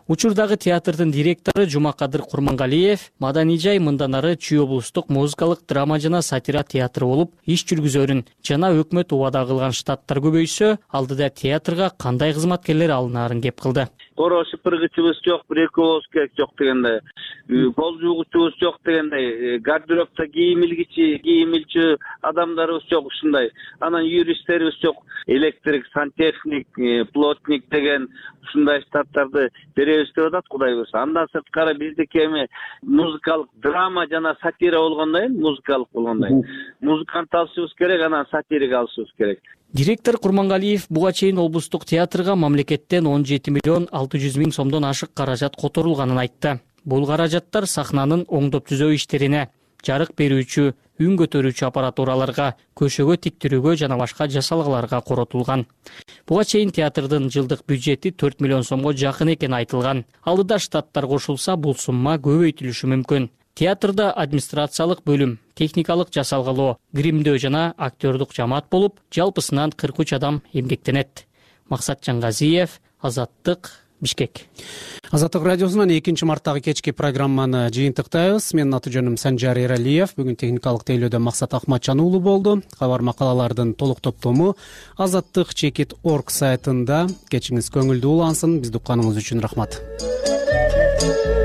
Учурдагы театрдын директору Жумакадыр Курмангалиев Маданий жай мындан ары Чүй облустук музыкалык драма жана сатира театры болуп иш жүргүзөрүн жана өкмөт убада кылган штаттар көбөйсө, алдыда театрга кандай кызматкерлер алынаарын кеп кылды. Корош пыргычыбыз жок, бир-эки болуш керек жок дегендей. Кол жуугучубуз жок дегендей. Гардеробто кийим илчү адамдарыбыз жок ушундай. Анан юристтерибиз жок. Электрик, сантехник, плотник деген ушундай штаттарды беребиз деп атат Кудай буюрса. Андан сырткары биздики эми музыкалык драма жана сатира болгондой, музыкалык болгондой. Музыкант алышыбыз керек, анан сатирик алышыбыз керек. Директор Курмангалиев буга чейин облустук театрга мамлекеттен 17 миллион 600 миң сомдон ашык каражат которулганын айтты. Бул каражаттар сахнанын оңдоп түзөө иштерине, жарык берүүчү, үн көтөрүүчү аппаратураларга, көшөгө тиктирүүгө жана башка жасалгаларга коротулган. Буга чейин театрдын жылдык бюджети 4 миллион сомго жакын экени айтылган. Алдыда штаттар кошулса, бул сумма көбөйтүлүшү мүмкүн. Театрда администрациялык бөлүм, техникалык жасалгалоо, гримдөө жана актёрдук жамаат болуп, жалпысынан 43 адам эмгектенет. Максат Жангазиев, Азаттык, Бишкек. Азаттык радиосунан 2 марттагы кечки программаны жыйынтыктайбыз. Менин аты жөнүм Санжар Эралиев. Бүгүн техникалык тейлөөдө Максат Акматжан уулу болду. Кабар макалалардын толук топтому azattik.org сайтында. Кечиңиз көңүлдүү улансын. Бизди укканыңыз үчүн рахмат.